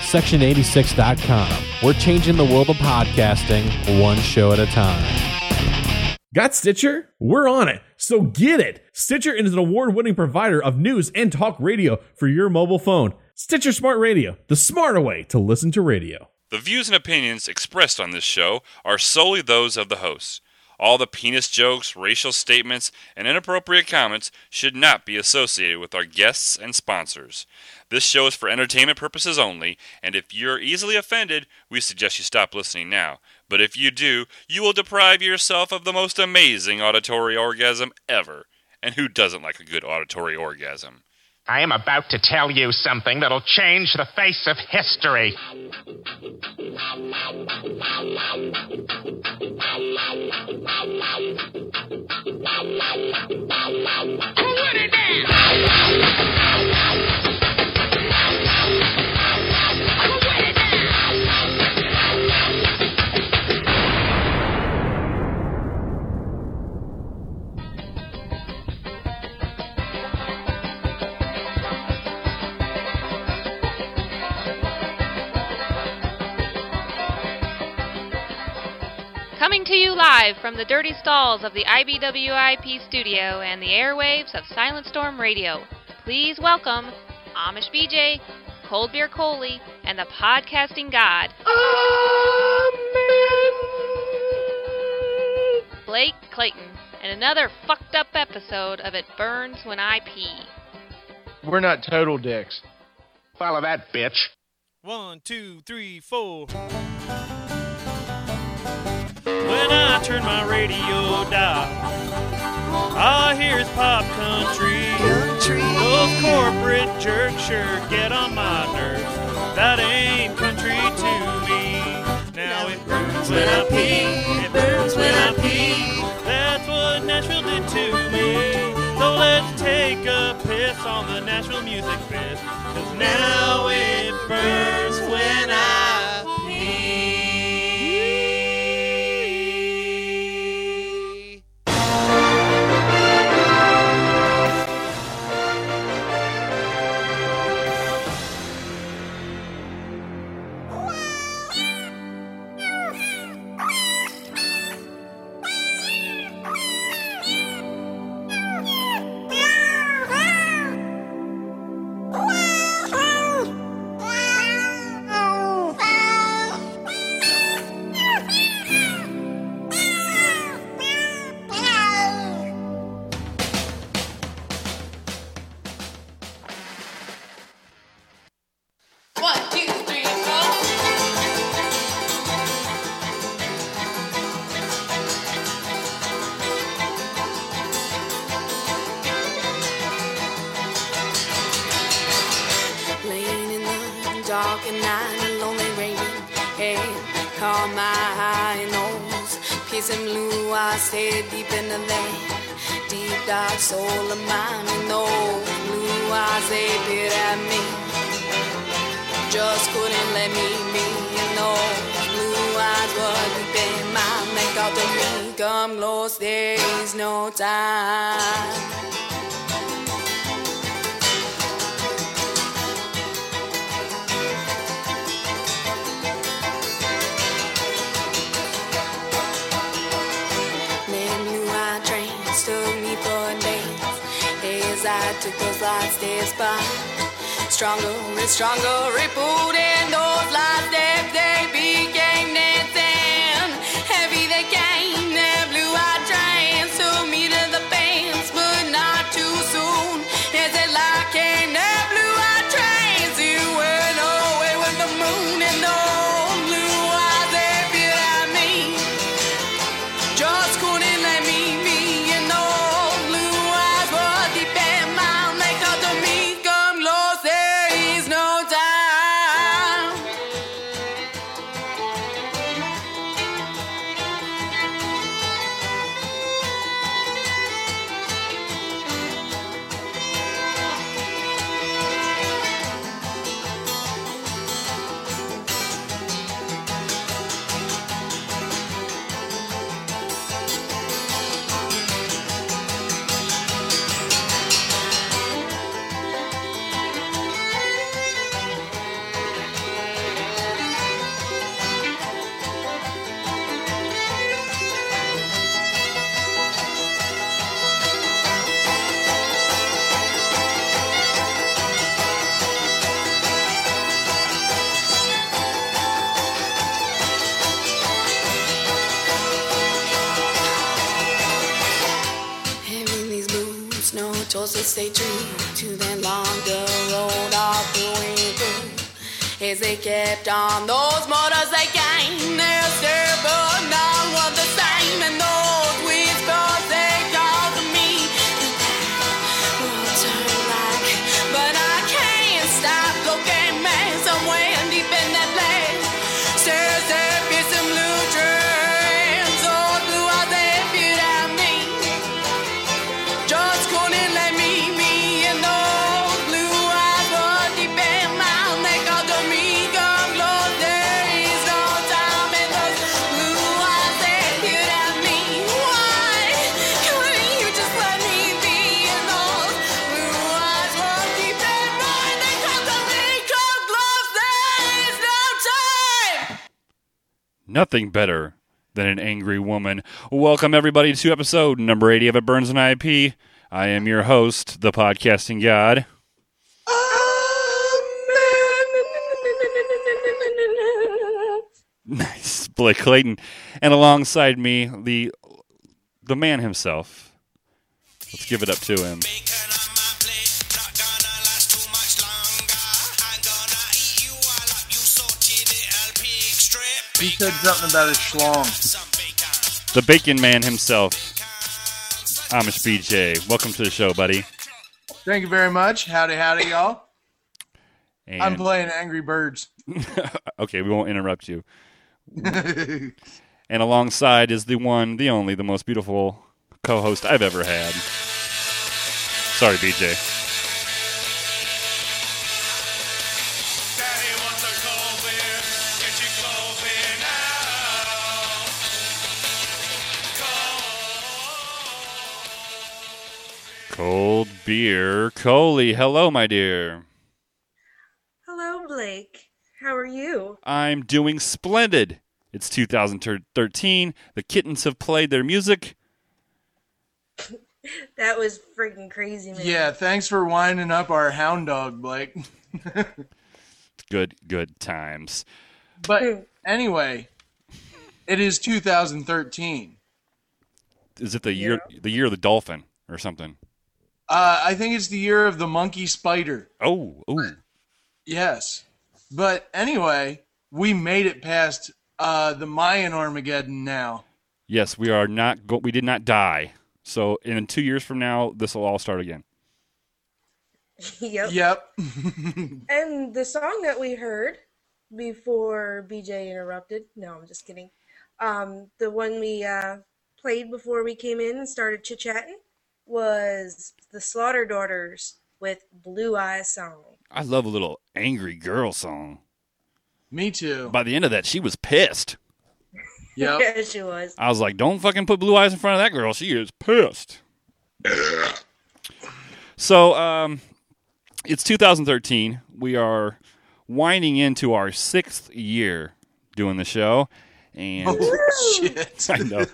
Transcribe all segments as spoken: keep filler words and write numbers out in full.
section eighty-six dot com. We're changing the world of podcasting one show at a time. Got Stitcher? We're on it, so get it! Stitcher is an award-winning provider of news and talk radio for your mobile phone. Stitcher Smart Radio, the smarter way to listen to radio. The views and opinions expressed on this show are solely those of the hosts. All the penis jokes, racial statements, and inappropriate comments should not be associated with our guests and sponsors. This show is for entertainment purposes only, and if you're easily offended, we suggest you stop listening now. But if you do, you will deprive yourself of the most amazing auditory orgasm ever. And who doesn't like a good auditory orgasm? I am about to tell you something that'll change the face of history. Put it down! Coming to you live from the dirty stalls of the I B W I P studio and the airwaves of Silent Storm Radio, please welcome Amish B J, Cold Beer Coley, and the podcasting god, Amen, Blake Clayton, and another fucked up episode of It Burns When I Pee. We're not total dicks. Follow that, bitch. One, two, three, four. When I turn my radio dial, all I hear is pop country. country. Those corporate jerks sure get on my nerves. That ain't country to me. Now it burns when I pee. It burns when I pee. That's what Nashville did to me. So let's take a piss on the Nashville music biz. Cause now it burns when I pee. Stay deep in the land, deep dark soul of mine. And those blue eyes, they peered at me, just couldn't let me be. And those blue eyes were deep in mine. They called to me, come close, there is no time. I took those last steps by, stronger and stronger, rippled in those last steps, they became dancing. Heavy they came, their blue-eyed trains took me to the fence, but not too soon. As it like came, their blue-eyed trains, you went away with the moon, and those blue eyes, they peered at me, just couldn't let me be. And those blue eyes were deep in mine. They called to me, come close, there is no time. stay true to their longer road of the winter. As they kept on those motors they gained their step, but none were the same. And those whispers they called to me, will turn back, but I can't stop looking, man. Somewhere deep in that place, stares there be some blue trains, those blue eyes they peered at me, just couldn't let me be. And those blue eyes were deep in mine. They called to me, come close, there is no time. And those blue eyes they peered at me. Why couldn't you just let me be? And those blue eyes were deep in mine. They called to me, come close, there is no time. Nothing better than an angry woman. Welcome, everybody, to episode number eighty of It Burns an I P. I am your host, the podcasting god. Nice, Blake Clayton. And alongside me, the the man himself. Let's give it up to him. He said something about his schlong. The bacon man himself, Amish B J. Welcome to the show, buddy. Thank you very much. Howdy, howdy, y'all. And, I'm playing Angry Birds. okay, we won't interrupt you. And alongside is the one, the only, the most beautiful co-host I've ever had. Sorry, B J. Cold beer, Coley. Hello, my dear. Hello, Blake. How are you? I'm doing splendid. It's two thousand thirteen. The kittens have played their music. That was freaking crazy, man. Yeah, thanks for winding up our hound dog, Blake. Good, good times. But anyway, it is two thousand thirteen. Is it the year, the year of the dolphin or something? Uh, I think it's the year of the monkey spider. Oh, ooh. Yes. But anyway, we made it past uh, the Mayan Armageddon now. Yes, we are not. Go- we did not die. So, in two years from now, this will all start again. Yep. Yep. And the song that we heard before B J interrupted, no, I'm just kidding. Um, the one we uh, played before we came in and started chit-chatting was the Slaughter Daughters with Blue Eyes Song. I love a little angry girl song. Me too. By the end of that, she was pissed. Yep. Yeah, she was. I was like, don't fucking put blue eyes in front of that girl. She is pissed. So, um, it's two thousand thirteen. We are winding into our sixth year doing the show. And Oh, shit. I know.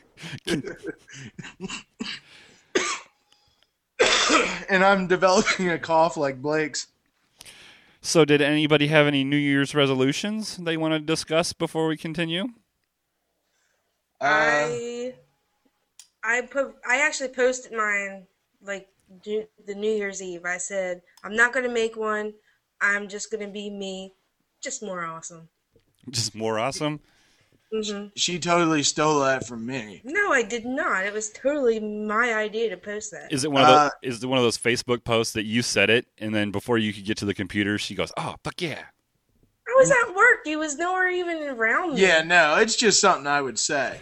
And I'm developing a cough like Blake's. So, did anybody have any New Year's resolutions they want to discuss before we continue? Uh, I I po- I actually posted mine like do- the New Year's Eve. I said I'm not gonna make one. I'm just gonna be me, just more awesome. Just more awesome? hmm She totally stole that from me. No, I did not. It was totally my idea to post that. Is it one of Uh, those, is it one of those Facebook posts that you said it, and then before you could get to the computer, she goes, "Oh, fuck yeah!" I was at work. He was nowhere even around me. Yeah, no, it's just something I would say.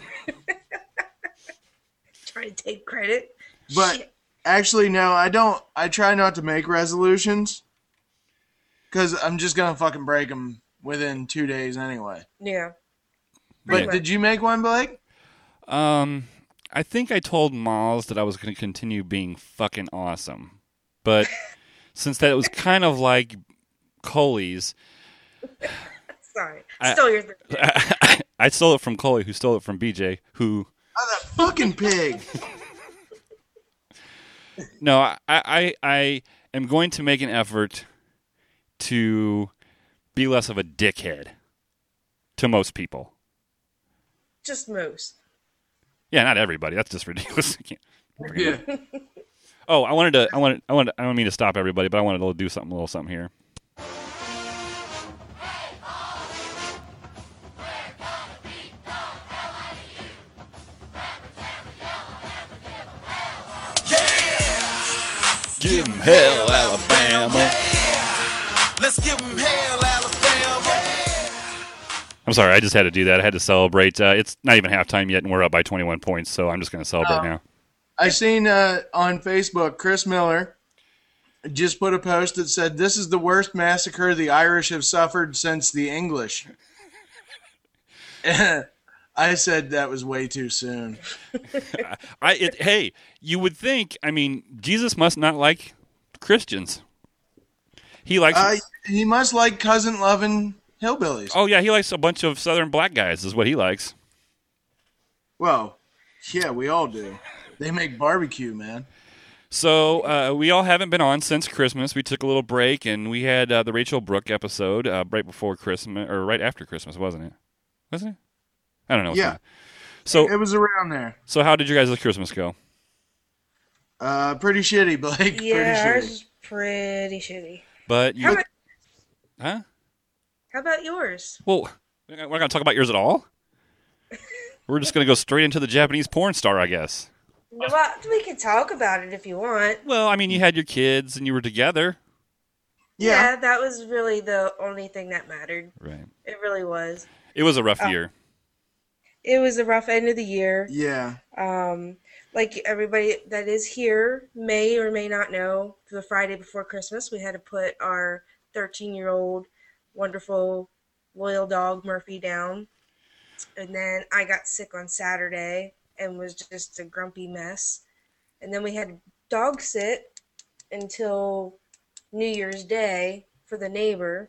Trying to take credit. But Shit. actually, no, I don't. I try not to make resolutions because I'm just going to fucking break them within two days anyway. Yeah. But Pretty did you make one, Blake? Um, I think I told Miles that I was going to continue being fucking awesome, but since that was kind of like Coley's, Sorry. I- Still your thing. I, I stole it from Coley, who stole it from B J, who. Oh, that fucking pig. No, I, I I am going to make an effort to be less of a dickhead to most people. Just most. Yeah, not everybody. That's just ridiculous. I can't. Yeah. Oh, I wanted to. I wanted. I wanted. I don't mean to stop everybody, but I wanted to do something, a little something here. Give 'em hell, Alabama. Let's give 'em hell, Alabama. I'm sorry, I just had to do that. I had to celebrate. Uh, it's not even halftime yet, and we're up by twenty-one points, so I'm just going to celebrate Uh, now. I seen uh, on Facebook, Chris Miller just put a post that said, "This is the worst massacre the Irish have suffered since the English." I said that was way too soon. I it, hey, you would think. I mean, Jesus must not like Christians. He likes. Uh, he must like cousin loving hillbillies. Oh yeah, he likes a bunch of Southern black guys. Is what he likes. Well, yeah, we all do. They make barbecue, man. So uh, we all haven't been on since Christmas. We took a little break, and we had uh, the Rachel Brooke episode uh, right before Christmas, or right after Christmas, wasn't it? Wasn't it? I don't know. Yeah. So it was around there. So how did you guys' Christmas go? Uh, pretty shitty, Blake. Yeah, pretty ours shitty. is pretty shitty. But you, How about, huh? how about yours? Well, we're not going to talk about yours at all. We're just going to go straight into the Japanese porn star, I guess. Well, we can talk about it if you want. Well, I mean, you had your kids and you were together. Yeah, yeah that was really the only thing that mattered. Right. It really was. It was a rough Oh. year. It was a rough end of the year. Yeah. Um, like everybody that is here may or may not know, the Friday before Christmas, we had to put our thirteen-year-old wonderful loyal dog Murphy down. And then I got sick on Saturday and was just a grumpy mess. And then we had to dog sit until New Year's Day for the neighbor.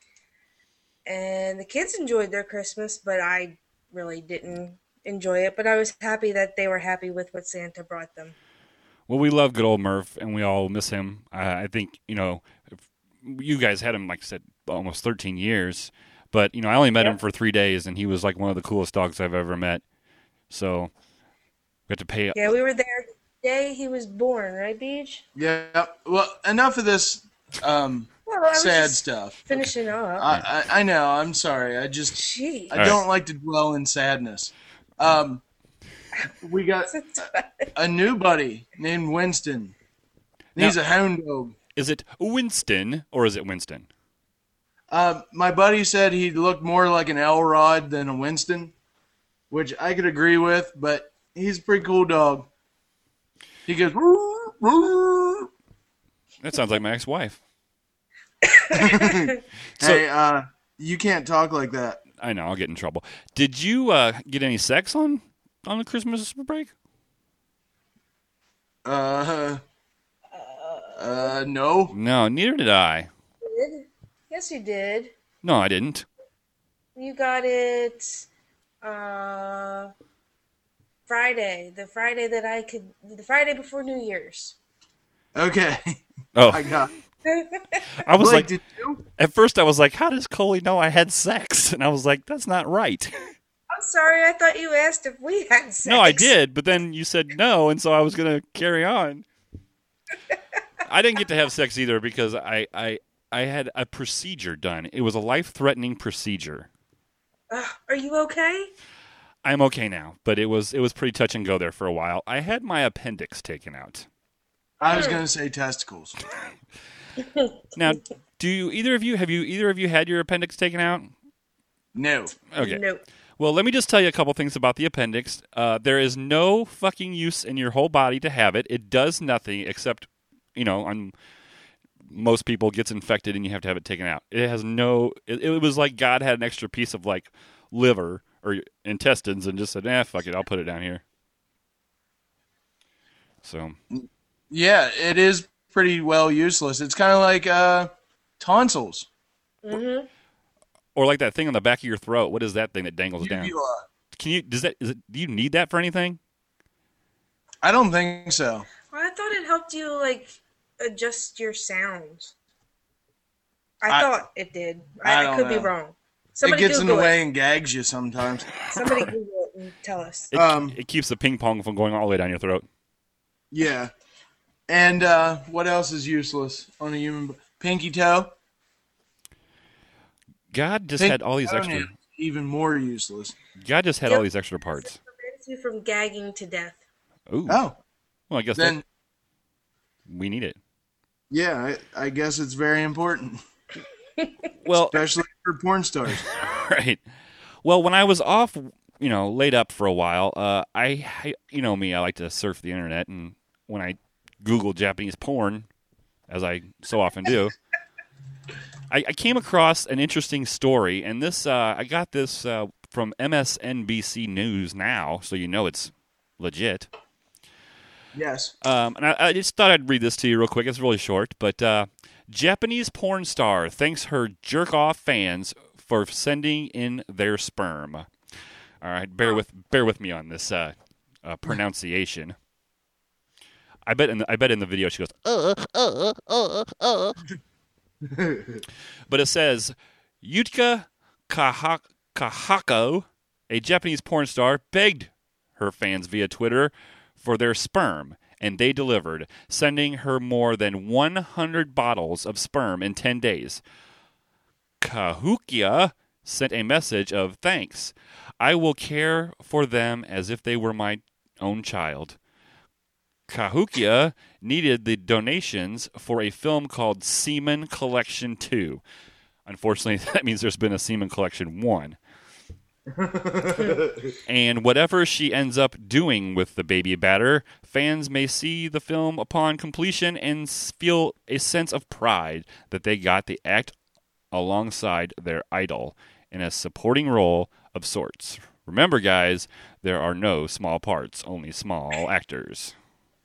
And the kids enjoyed their Christmas, but I really didn't enjoy it. But I was happy that they were happy with what Santa brought them. Well, we love good old Murph, and we all miss him. Uh, I think, you know, if you guys had him, like I said, almost thirteen years. But, you know, I only met Yep. him for three days, and he was like one of the coolest dogs I've ever met. So we had to pay. Yeah, we were there the day he was born, right, Beach? Yeah. Well, enough of this um, Well, I was sad just stuff. finishing up. I, I I know. I'm sorry. I just Jeez. I All don't right. like to dwell in sadness. Um, we got a new buddy named Winston. He's Now- a hound dog. Is it Winston or is it Winston? Uh, my buddy said he looked more like an Elrod than a Winston, which I could agree with, but he's a pretty cool dog. He goes, "Roo, roo." That sounds like my ex-wife. Hey, uh, you can't talk like that. I know, I'll get in trouble. Did you uh, get any sex on, on the Christmas break? Uh, uh, no. No, neither did I. Did? Yes, you did. No, I didn't. You got it uh, Friday. The Friday that I could... The Friday before New Year's. Okay. Oh, I got I was Blake, like, did you? at first I was like, how does Coley know I had sex? And I was like, that's not right. I'm sorry, I thought you asked if we had sex. No, I did, but then you said no, and so I was going to carry on. I didn't get to have sex either because I, I, I had a procedure done. It was a life-threatening procedure. Uh, are you okay? I'm okay now, but it was it was pretty touch and go there for a while. I had my appendix taken out. I was going to say testicles. Now, do you, either of you have you either of you had your appendix taken out? No. Okay. No. Well, let me just tell you a couple things about the appendix. Uh, there is no fucking use in your whole body to have it. It does nothing except, you know, on most people gets infected and you have to have it taken out. It has no. It, it was like God had an extra piece of like liver or intestines and just said, "Eh, fuck it, I'll put it down here." So. Yeah, it is pretty well useless. It's kind of like uh, tonsils. Mm-hmm. Or like that thing on the back of your throat. What is that thing that dangles down? Uvula. Can you? Does that? Is it? Do you need that for anything? I don't think so. Well, I thought it helped you, like, adjust your sounds. I, I- thought it did. I I, I don't could know. be wrong. Somebody it gets in the Google way it. and gags you sometimes. Somebody Google it and tell us. It, Um, it keeps the ping pong from going all the way down your throat. Yeah. And uh, what else is useless on a human? b- Pinky toe. God just Pinky had all these extra. toenail is even more useless. God just had Yep. all these extra parts. It prevents you from gagging to death. Ooh. Oh, Well, I guess then that, we need it. yeah, I, I guess it's very important, Well, especially for porn stars. right. Well, when I was off, you know, laid up for a while, uh, I, I, you know me, I like to surf the internet, and when I Google Japanese porn, as I so often do, I, I came across an interesting story, and this uh, I got this uh, from M S N B C News Now, so you know it's legit. Yes. Um, and I, I just thought I'd read this to you real quick. It's really short, but uh, Japanese porn star thanks her jerk-off fans for sending in their sperm. All right, bear with bear with me on this uh, uh, pronunciation. I bet in the, I bet in the video she goes, uh, uh, uh, uh. But it says Yutka Kaha- Kahako, a Japanese porn star, begged her fans via Twitter for their sperm, and they delivered, sending her more than one hundred bottles of sperm in ten days. Kahukia sent a message of thanks. I will care for them as if they were my own child. Kahukia needed the donations for a film called Semen Collection two. Unfortunately, that means there's been a Semen Collection one. And whatever she ends up doing with the baby batter, fans may see the film upon completion and s- feel a sense of pride that they got the act alongside their idol in a supporting role of sorts. Remember, guys, there are no small parts, only small actors.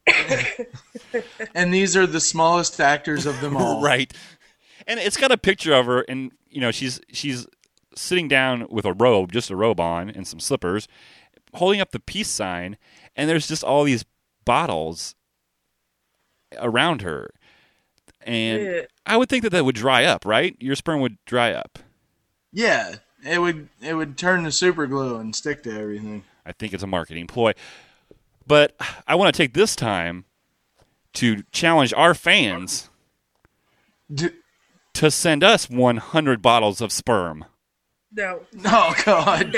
And these are the smallest actors of them all. Right. And it's got a picture of her, and you know she's she's sitting down with a robe, just a robe on, and some slippers, holding up the peace sign, and there's just all these bottles around her. And Yeah. I would think that that would dry up, right? Your sperm would dry up. Yeah, it would it would turn to super glue and stick to everything. I think it's a marketing ploy. But I want to take this time to challenge our fans D- to send us one hundred bottles of sperm. No. oh God.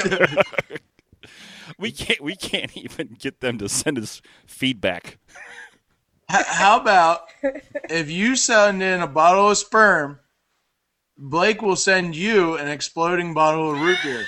We can't we can't even get them to send us feedback. H- how about if you send in a bottle of sperm, Blake will send you an exploding bottle of root beer.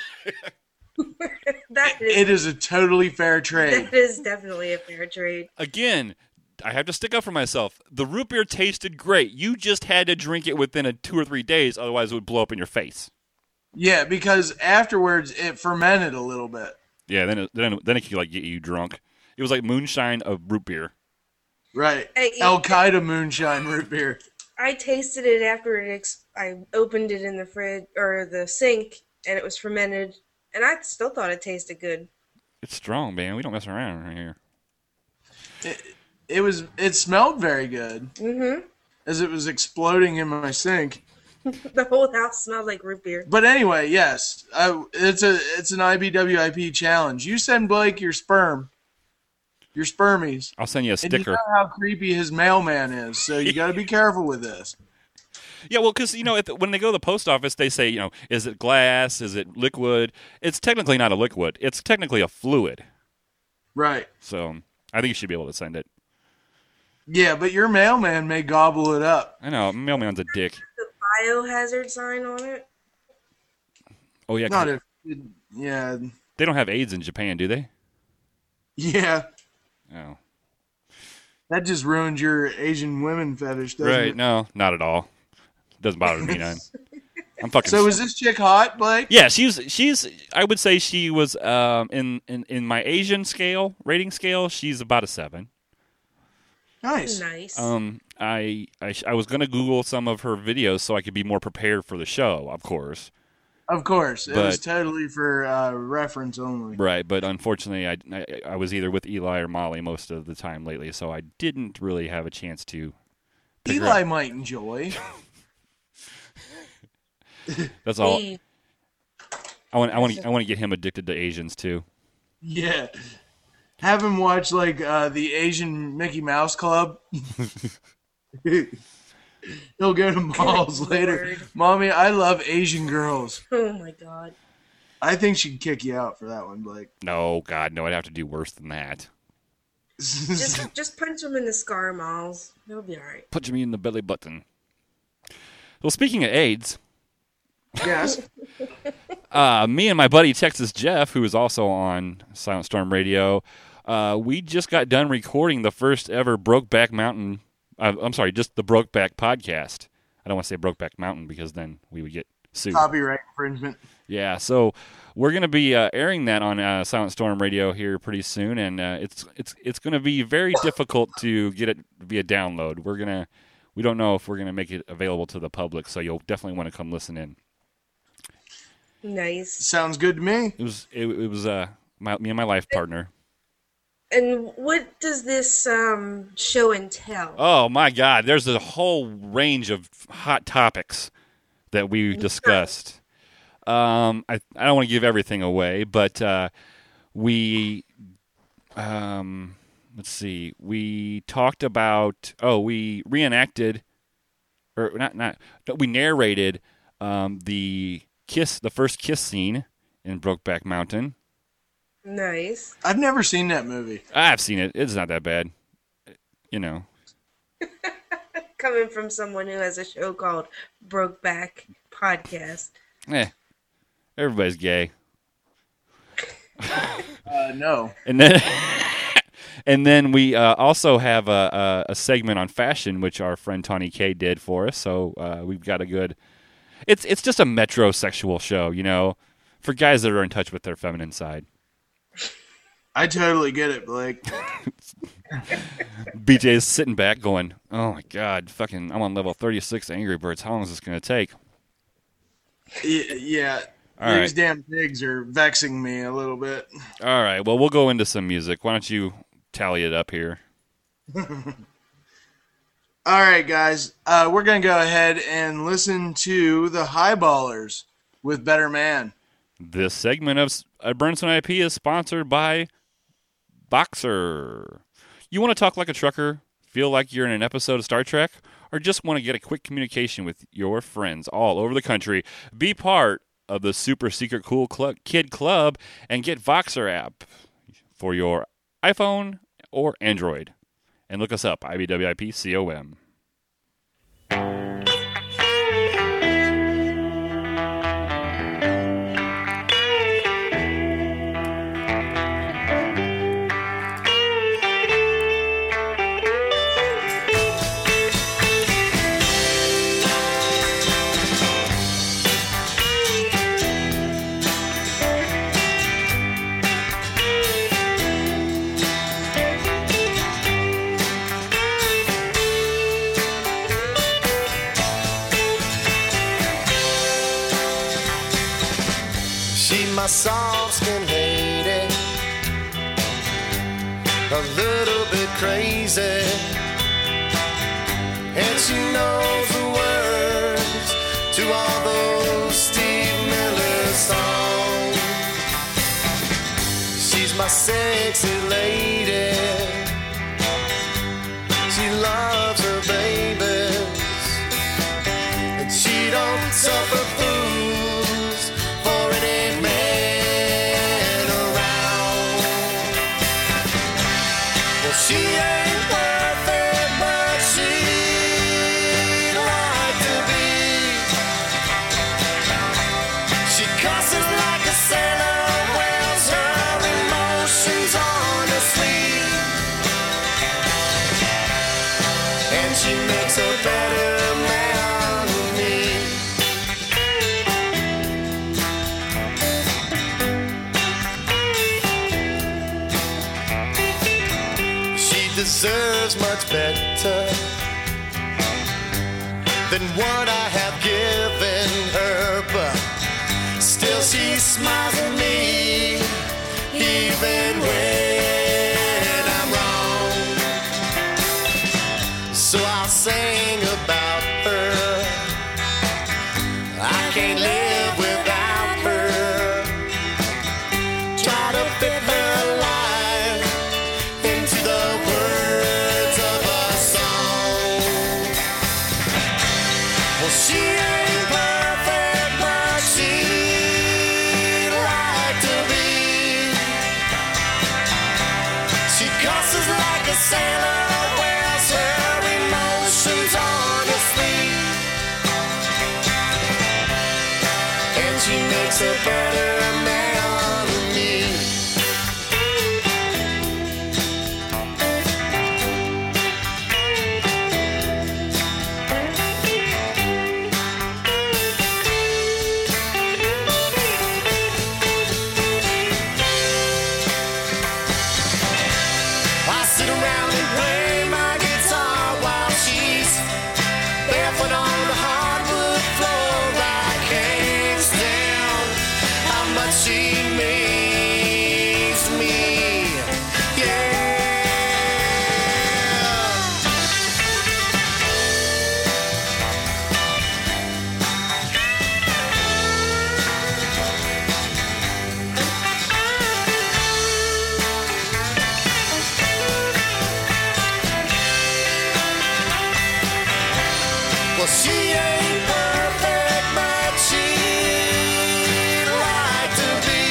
That is, It is a totally fair trade. that is definitely a fair trade. Again, I have to stick up for myself. The root beer tasted great. You just had to drink it within a two or three days, otherwise it would blow up in your face. Yeah, because afterwards it fermented a little bit. Yeah, then it, then then it could like get you drunk. It was like moonshine of root beer. Right. Hey, Al Qaeda moonshine root beer. I tasted it after it. Ex- I opened it in the fridge or the sink, and it was fermented, and I still thought it tasted good. It's strong, man. We don't mess around right here. It, it was. It smelled very good Mm-hmm. as it was exploding in my sink. The whole house smelled like root beer. But anyway, yes, I, it's a it's an I B W I P challenge. You send Blake your sperm, your spermies, I'll send you a and you sticker. know how creepy his mailman is. So you got to be careful with this. Yeah, well, because, you know, if, when they go to the post office, they say, you know, is it glass? Is it liquid? It's technically not a liquid. It's technically a fluid. Right. So I think you should be able to send it. Yeah, but your mailman may gobble it up. I know, mailman's a dick. The biohazard sign on it. Oh, yeah, 'cause Not if. It, yeah. they don't have AIDS in Japan, do they? Yeah. Oh. That just ruins your Asian women fetish, doesn't Right, it? no, not at all. Doesn't bother me none. I'm fucking. So is this chick hot, Blake? Yeah, she's she's. I would say she was um in, in in my Asian scale rating scale. She's about a seven. Nice. Nice. Um, I I, sh- I was gonna Google some of her videos so I could be more prepared for the show, of course. Of course. It was But- totally for uh, reference only. Right, but unfortunately, I, I I was either with Eli or Molly most of the time lately, so I didn't really have a chance to. pick her Eli up. might enjoy. That's all. Me. I want I want I want to get him addicted to Asians too. Yeah. have him watch like uh, the Asian Mickey Mouse Club. He'll go to malls Good later. Lord. Mommy, I love Asian girls. Oh my god. I think she'd kick you out for that one, Blake. No, God, no, I'd have to do worse than that. Just just punch him in the scar, Miles. He'll be alright. Punch me in the belly button. Well, speaking of AIDS, Yes. uh, me and my buddy Texas Jeff, who is also on Silent Storm Radio, uh, we just got done recording the first ever Brokeback Mountain. Uh, I'm sorry, just the Brokeback podcast. I don't want to say Brokeback Mountain because then we would get sued. Copyright infringement. Yeah, so we're going to be uh, airing that on uh, Silent Storm Radio here pretty soon, and uh, it's it's it's going to be very difficult to get it via download. We're gonna we don't know if we're going to make it available to the public, so you'll definitely want to come listen in. Nice. Sounds good to me. It was it, it was uh my, me and my life partner. And what does this um, show entail? Oh my God! There's a whole range of hot topics that we discussed. Um, I I don't want to give everything away, but uh, we um, let's see. We talked about oh we reenacted or not not we narrated um, the kiss the first kiss scene in Brokeback Mountain. Nice. I've never seen that movie. I've seen it. It's not that bad. You know. Coming from someone who has a show called Brokeback Podcast. Eh. Everybody's gay. Uh, no. And then and then we uh, also have a, a, a segment on fashion, which our friend Tawny K did for us. So uh, we've got a good... It's it's just a metrosexual show, you know, for guys that are in touch with their feminine side. I totally get it, Blake. B J is sitting back going, oh my God, fucking, I'm on level thirty-six Angry Birds. How long is this going to take? Y- yeah. All These right. damn pigs are vexing me a little bit. All right, well, we'll go into some music. Why don't you tally it up here? All right, guys. Uh, we're going to go ahead and listen to the Highballers with Better Man. This segment of uh, Burnstone I P is sponsored by Boxer. You want to talk like a trucker, feel like you're in an episode of Star Trek, or just want to get a quick communication with your friends all over the country? Be part of the super secret cool club, kid club and get Voxer app for your iPhone or Android. And look us up, I B W I P C O M. My soft-skin lady, a little bit crazy, and she knows the words to all those Steve Miller songs. She's my sexy lady, she loves her babies, and she don't suffer fools for any man. She ain't perfect, but she'd like to be. She cusses like a sailor, wears her emotions on her sleeve, and she makes a better man than me. Deserves much better than what I have given her, but still she smiles at me even when I'm wrong. So I'll sing about her. I can't live without her. Try to fit her life makes a better man of me. I sit around and play my guitar while she's barefoot on the hardwood floor. I can't stand how much she makes me. Yeah. Well, she ain't perfect, but she'd like to be.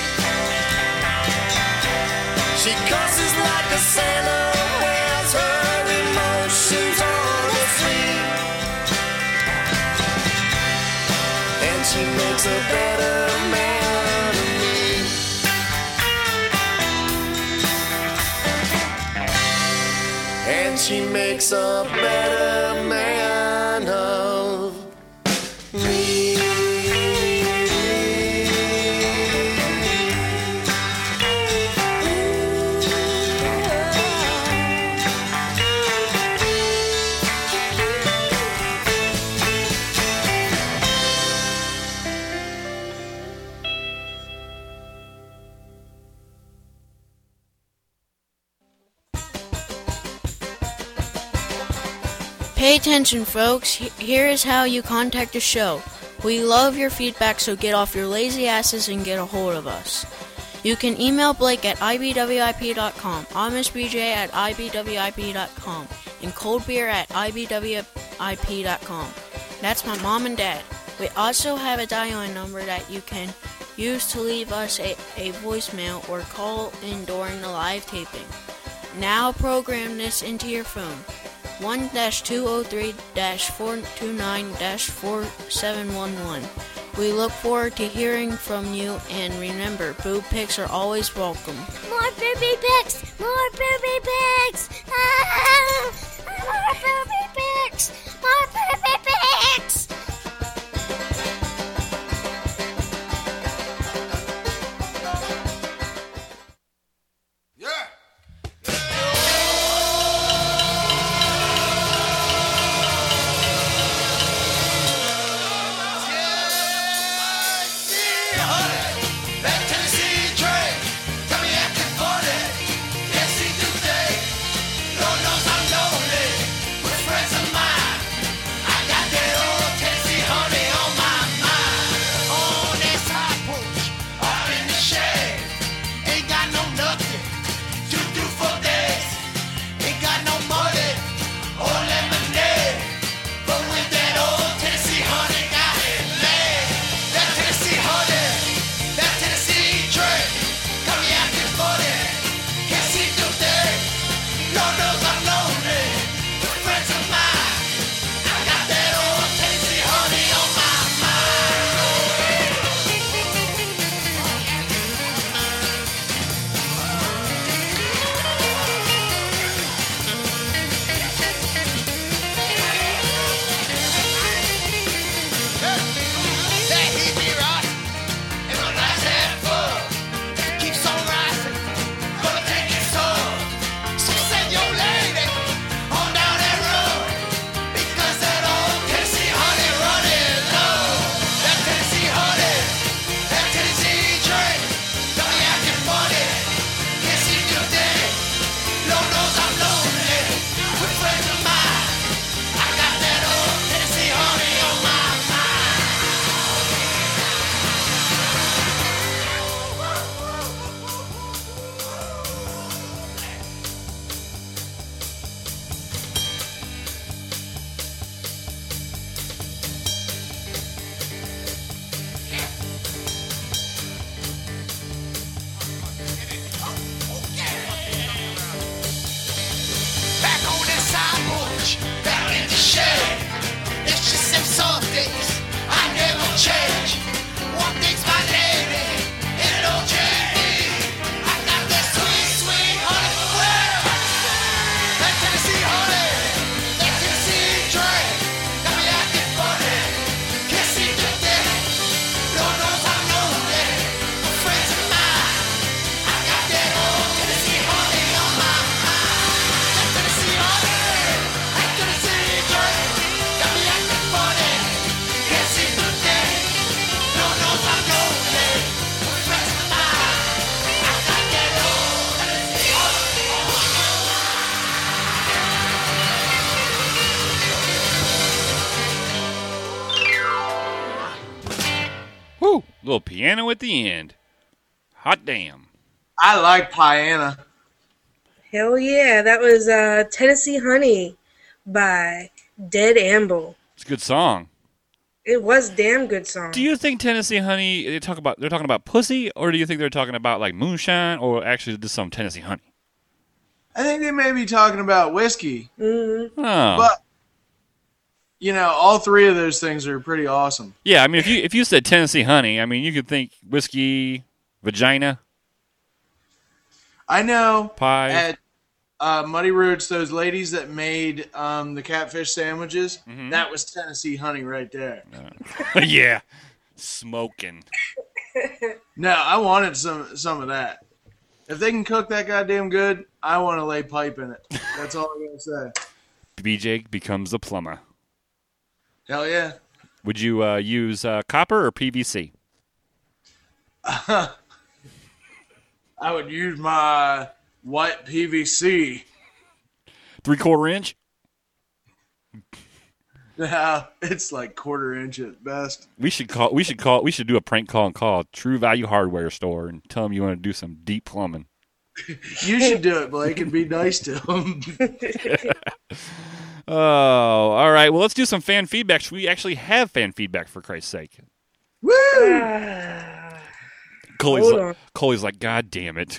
She cusses like a sailor, wears her emotions on her sleeve, and she makes a better man of me. And she makes a better man of me. Pay attention, folks. He- Here is how you contact the show. We love your feedback, so get off your lazy asses and get a hold of us. You can email Blake at I B W I P dot com, Amish B J at I B W I P dot com, and Coldbeer at I B W I P dot com. That's my mom and dad. We also have a dial-in number that you can use to leave us a, a voicemail or call in during the live taping. Now program this into your phone. one two oh three four two nine four seven one one. We look forward to hearing from you, and remember, boob pics are always welcome. More booby pics! More booby pics! Ah! More booby pics! More booby pics! Lord knows I'm lonely with friends of mine. Little piano at the end. Hot damn. I like piano. Hell yeah, that was uh, Tennessee Honey by Dead Amble. It's a good song. It was a damn good song. Do you think Tennessee Honey, they talk about, they're talking about pussy, or do you think they're talking about like moonshine, or actually just some Tennessee Honey? I think they may be talking about whiskey. Mm-hmm. Oh. But, you know, all three of those things are pretty awesome. Yeah, I mean, if you if you said Tennessee Honey, I mean, you could think whiskey, vagina. I know. Pie. At uh, Muddy Roots, those ladies that made um, the catfish sandwiches, Mm-hmm. that was Tennessee Honey right there. Yeah. Smoking. No, I wanted some some of that. If they can cook that goddamn good, I want to lay pipe in it. That's all I'm going to say. B J becomes a plumber. Hell yeah. Would you uh, use uh, copper or P V C? I would use my white P V C. Three quarter inch? Yeah, it's like quarter inch at best. We should call. We should call. We should do a prank call and call True Value Hardware Store and tell them you want to do some deep plumbing. You should do it, Blake, and be nice to them. Oh, all right. Well, let's do some fan feedback. We actually have fan feedback, for Christ's sake. Woo! Coley's Hold like, on. Coley's like, God damn it.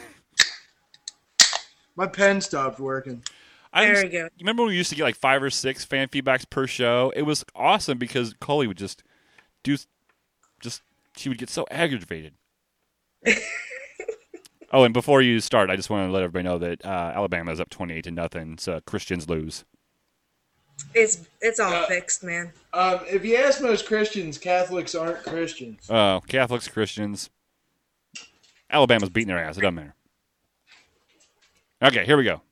My pen stopped working. I There used- we go. You remember when we used to get like five or six fan feedbacks per show? It was awesome because Coley would just do, just she would get so aggravated. Oh, and before you start, I just want to let everybody know that uh, Alabama is up twenty-eight to nothing. So Christians lose. It's it's all Uh, fixed, man. Um, if you ask most Christians, Catholics aren't Christians. Oh, Catholics, Christians. Alabama's beating their ass. It doesn't matter. Okay, here we go.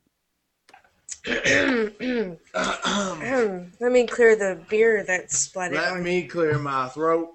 Ahem. Let me clear the beer that's splattered Let on me clear my throat.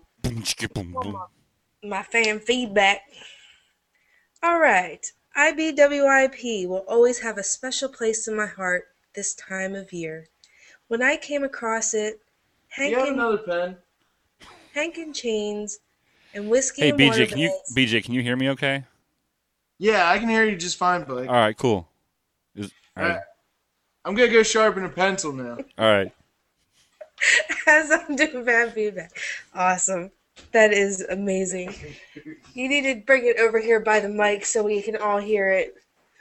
my fan feedback. All right. I B W I P will always have a special place in my heart this time of year. When I came across it, Hank, You have and, another pen? Hank and Chains and Whiskey Hey, and B J, can you Waterbeds. B J, can you hear me? Okay. Yeah, I can hear you just fine, Blake. All right, cool. Is, all right. Alright. I'm going to go sharpen a pencil now. All right. As I'm doing fan feedback. Awesome. That is amazing. You need to bring it over here by the mic so we can all hear it.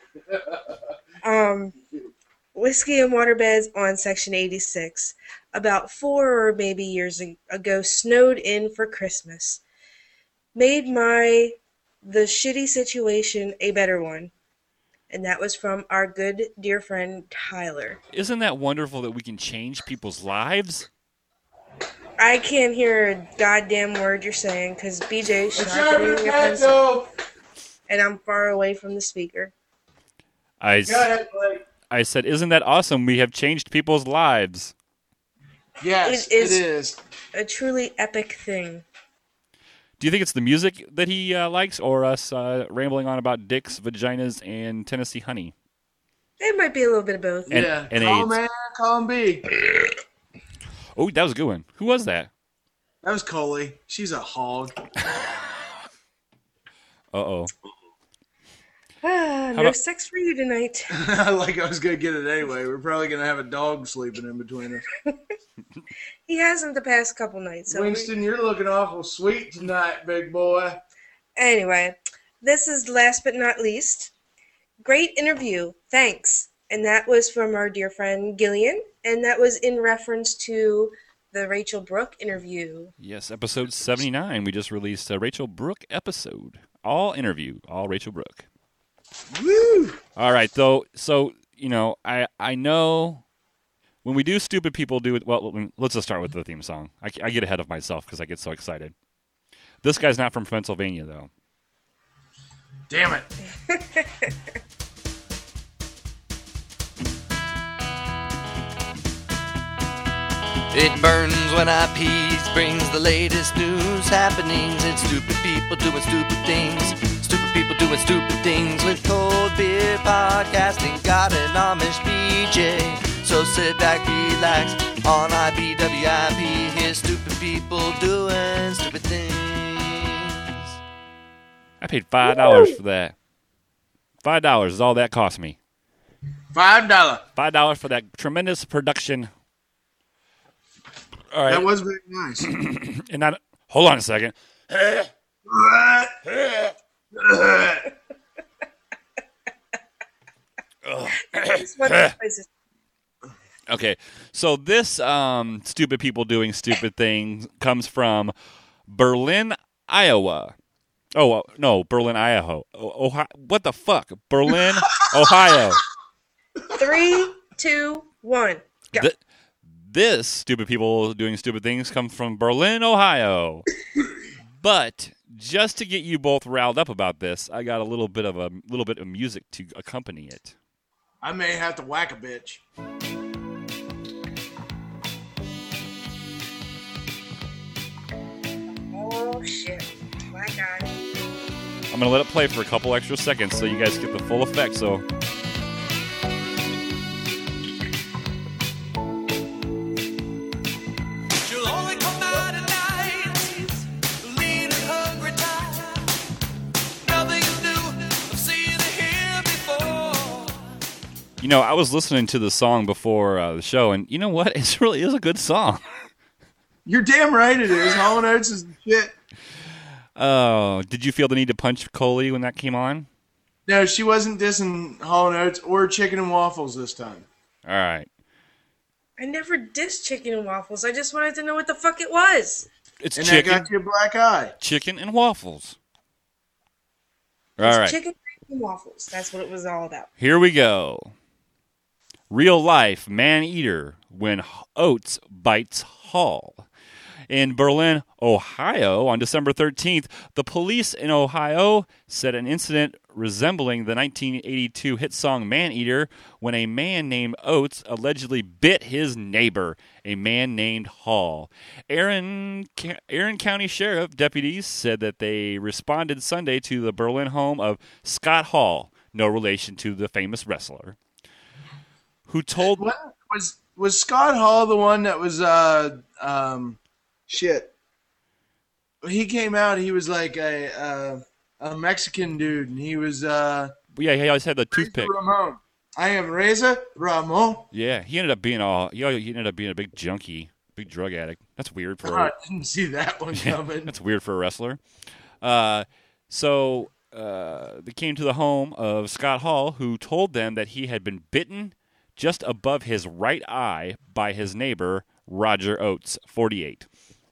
Um, Whiskey and Waterbeds on Section eighty-six. About four or maybe years ago, snowed in for Christmas. Made my the shitty situation a better one. And that was from our good dear friend Tyler. Isn't that wonderful that we can change people's lives? I can't hear a goddamn word you're saying because B J's sharpening sharpening a your pencil. And I'm far away from the speaker. I, Go ahead, Blake. I said, isn't that awesome? We have changed people's lives. Yes, It is- it is. A truly epic thing. Do you think it's the music that he uh, likes, or us uh, rambling on about dicks, vaginas, and Tennessee honey? It might be a little bit of both. And- yeah, and call AIDS. man, call him B. Oh, that was a good one. Who was that? That was Coley. She's a hog. Uh-oh. Ah, no about- sex for you tonight. Like I was going to get it anyway. We're probably going to have a dog sleeping in between us. He hasn't the past couple nights. So we- Winston, you're looking awful sweet tonight, big boy. Anyway, this is last but not least. Great interview. Thanks. And that was from our dear friend Gillian. And that was in reference to the Rachel Brooke interview. Yes, episode seventy-nine. We just released a Rachel Brooke episode. All interview, all Rachel Brooke. Woo! All right, though. So, you know, I, I know when we do Stupid People Do It. Well, let's just start with the theme song. I, I get ahead of myself because I get so excited. This guy's not from Pennsylvania, though. Damn it. It burns when I peas brings the latest news happenings. It's stupid people doing stupid things. Stupid people doing stupid things with cold beer podcasting. Got an Amish B J, so sit back, relax. On I B W I P, here's stupid people doing stupid things. I paid five dollars for that. Five dollars is all that cost me. Five dollar. Five dollars for that tremendous production. All right. That was very nice. And I, hold on a second. Okay, so this um, stupid people doing stupid things comes from Berlin, Iowa. Oh, uh, no, Berlin, Idaho. Oh, Ohio. What the fuck? Berlin, Ohio. Three, two, one, go. Th- this stupid people doing stupid things come from Berlin, Ohio. But just to get you both riled up about this, I got a little bit of a little bit of music to accompany it. I may have to whack a bitch. Oh shit! My God. I'm gonna let it play for a couple extra seconds so you guys get the full effect. So. You know, I was listening to the song before uh, the show, and you know what? It really is a good song. You're damn right it is. Hall and Oates is the shit. Oh, did you feel the need to punch Coley when that came on? No, she wasn't dissing Hall and Oates or Chicken and Waffles this time. All right. I never dissed chicken and waffles. I just wanted to know what the fuck it was. It's and chicken. that got you a black eye. Chicken and waffles. All It's right. chicken and waffles. That's what it was all about. Here we go. Real life man-eater when Oates bites Hall. In Berlin, Ohio, on December thirteenth, the police in Ohio said an incident resembling the nineteen eighty-two hit song Man-Eater when a man named Oates allegedly bit his neighbor, a man named Hall. Aaron, Aaron County Sheriff deputies said that they responded Sunday to the Berlin home of Scott Hall, no relation to the famous wrestler, who told... What, was, was Scott Hall the one that was... Uh, um, Shit. He came out, he was like a uh, a Mexican dude, and he was... Uh, yeah, he always had the toothpick. Ramon. I am Reza Ramon. Yeah, he ended up being all... He ended up being a big junkie, big drug addict. That's weird for... Oh, a, I didn't see that one coming. That's weird for a wrestler. Uh, so uh, they came to the home of Scott Hall, who told them that he had been bitten just above his right eye by his neighbor, Roger Oates, forty-eight.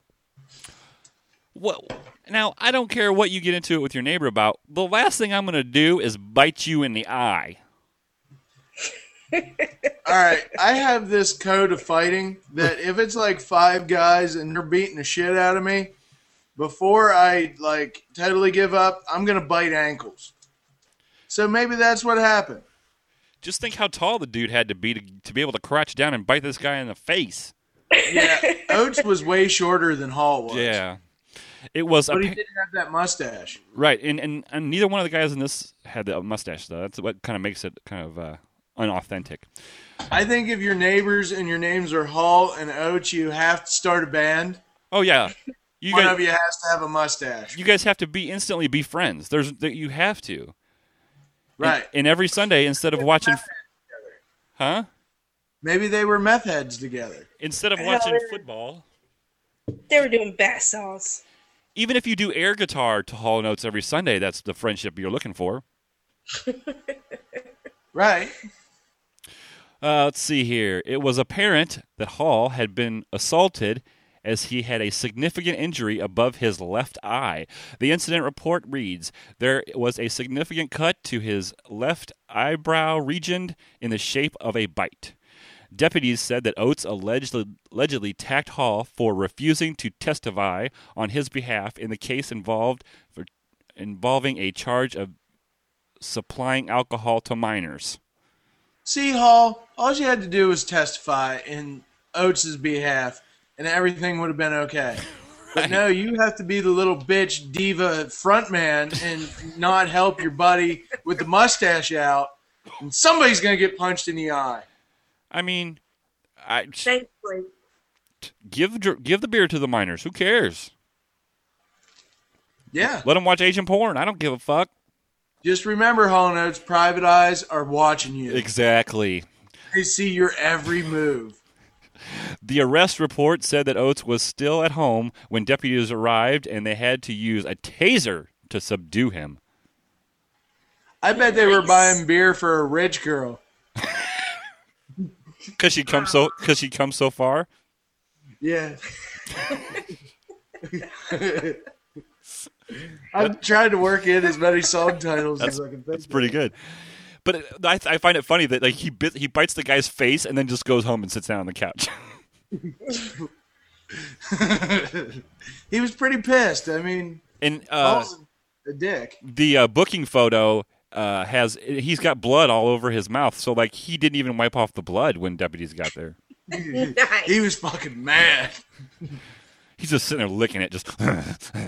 Well, now, I don't care what you get into it with your neighbor about. The last thing I'm going to do is bite you in the eye. All right, I have this code of fighting that if it's like five guys and they're beating the shit out of me, before I like totally give up, I'm going to bite ankles. So maybe that's what happened. Just think how tall the dude had to be to, to be able to crouch down and bite this guy in the face. Yeah, Oates was way shorter than Hall was. Yeah. It was, but a, he didn't have that mustache, right? And, and and neither one of the guys in this had the mustache, though. That's what kind of makes it kind of uh, unauthentic. I think if your neighbors and your names are Hall and Oates, you have to start a band. Oh yeah, you one guys, of you has to have a mustache. You guys have to be instantly be friends. There's you have to, right? And, and every Sunday, instead of watching, huh? Maybe they were meth heads together. Instead of Hell, watching they were- football. They were doing bass saws. Even if you do air guitar to Hall and Oates every Sunday, that's the friendship you're looking for. Right. Uh, let's see here. It was apparent that Hall had been assaulted as he had a significant injury above his left eye. The incident report reads, there was a significant cut to his left eyebrow region in the shape of a bite. Deputies said that Oates allegedly, allegedly attacked Hall for refusing to testify on his behalf in the case involved for, involving a charge of supplying alcohol to minors. See, Hall, all you had to do was testify in Oates' behalf, and everything would have been okay. But no, you have to be the little bitch diva front man and not help your buddy with the mustache out, and somebody's going to get punched in the eye. I mean, I Thankfully. give give the beer to the minors. Who cares? Yeah. Let them watch Asian porn. I don't give a fuck. Just remember, Hall and Oates, private eyes are watching you. Exactly. They see your every move. The arrest report said that Oates was still at home when deputies arrived, and they had to use a taser to subdue him. I bet they were buying beer for a rich girl. Because she comes so, because she comes so far. Yeah. I've tried to work in as many song titles That's, as I can think. that's pretty good. But it, I, I find it funny that like he bit, he bites the guy's face and then just goes home and sits down on the couch. He was pretty pissed. I mean, and uh, Paul's a dick. The uh, booking photo uh, has he's got blood all over his mouth, so like he didn't even wipe off the blood when deputies got there. He was fucking mad. He's just sitting there licking it, just. He's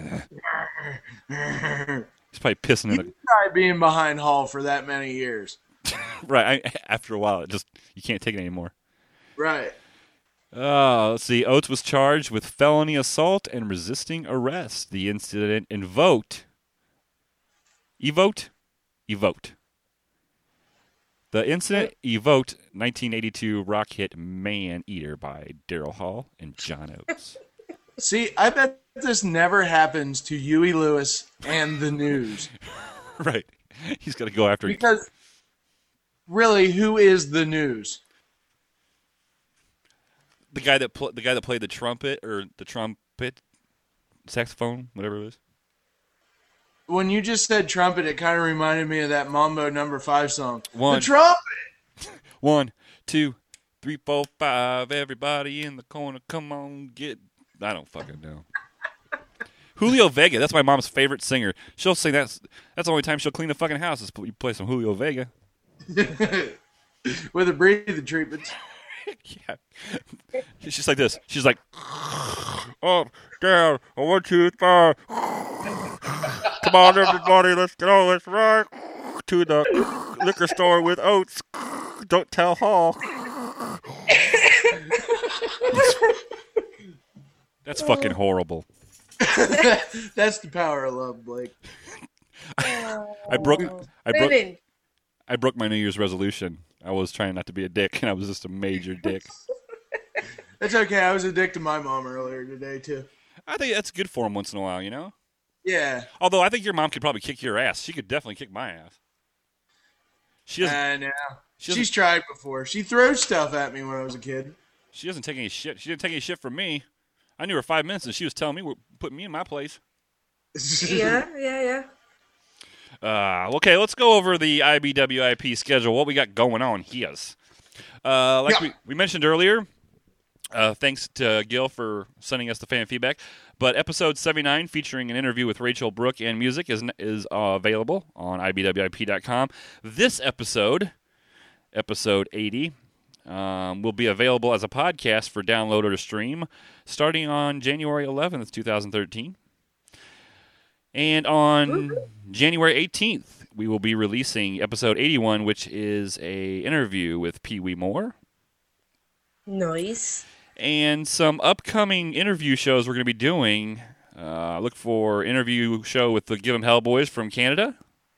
probably pissing in the. Try being behind Hall for that many years. Right. I, after a while, it just you can't take it anymore. Right. Uh, let's see. Oates was charged with felony assault and resisting arrest. The incident invoked. Evoked? Evoked. The incident evoked nineteen eighty-two rock hit Man Eater by Daryl Hall and John Oates. See, I bet this never happens to Huey Lewis and the News. Right. He's got to go after Because, really, who is the News? the guy that pl- the guy that played the trumpet or the trumpet, saxophone, whatever it was. When you just said trumpet, it kind of reminded me of that Mambo Number Five song. One. The trumpet. One, two, three, four, five. Everybody in the corner, come on, get. I don't fucking know. Julio Vega, that's my mom's favorite singer. She'll sing that. That's the only time she'll clean the fucking house is you play some Julio Vega. With a breathing treatment. Yeah. She's just like this. She's like, up, down, a one, two, five. Come on, everybody, let's go. Let's ride to the liquor store with Oates. Don't tell Hall. That's fucking horrible. That's the power of love, Blake. I broke. I broke. I broke my New Year's resolution. I was trying not to be a dick, and I was just a major dick. It's okay. I was a dick to my mom earlier today too. I think that's good for him once in a while, you know. Yeah. Although I think your mom could probably kick your ass. She could definitely kick my ass. She doesn't. I know. She doesn't- She's tried before. She throws stuff at me when I was a kid. She doesn't take any shit. She didn't take any shit from me. I knew her five minutes, and she was telling me, putting me in my place. Yeah, yeah, yeah. Uh, okay, let's go over the I B W I P schedule, what we got going on here. Uh, like Yeah. we, we mentioned earlier, uh, thanks to Gil for sending us the fan feedback, but episode seventy-nine, featuring an interview with Rachel Brooke and music, is is uh, available on I B W I P dot com. This episode, episode eighty, um, will be available as a podcast for download or to stream starting on January eleventh, twenty thirteen. And on January eighteenth, we will be releasing episode eighty-one, which is a interview with Pee Wee Moore. Nice. And some upcoming interview shows we're going to be doing. Uh, look for interview show with the Give 'em Hell Boys from Canada.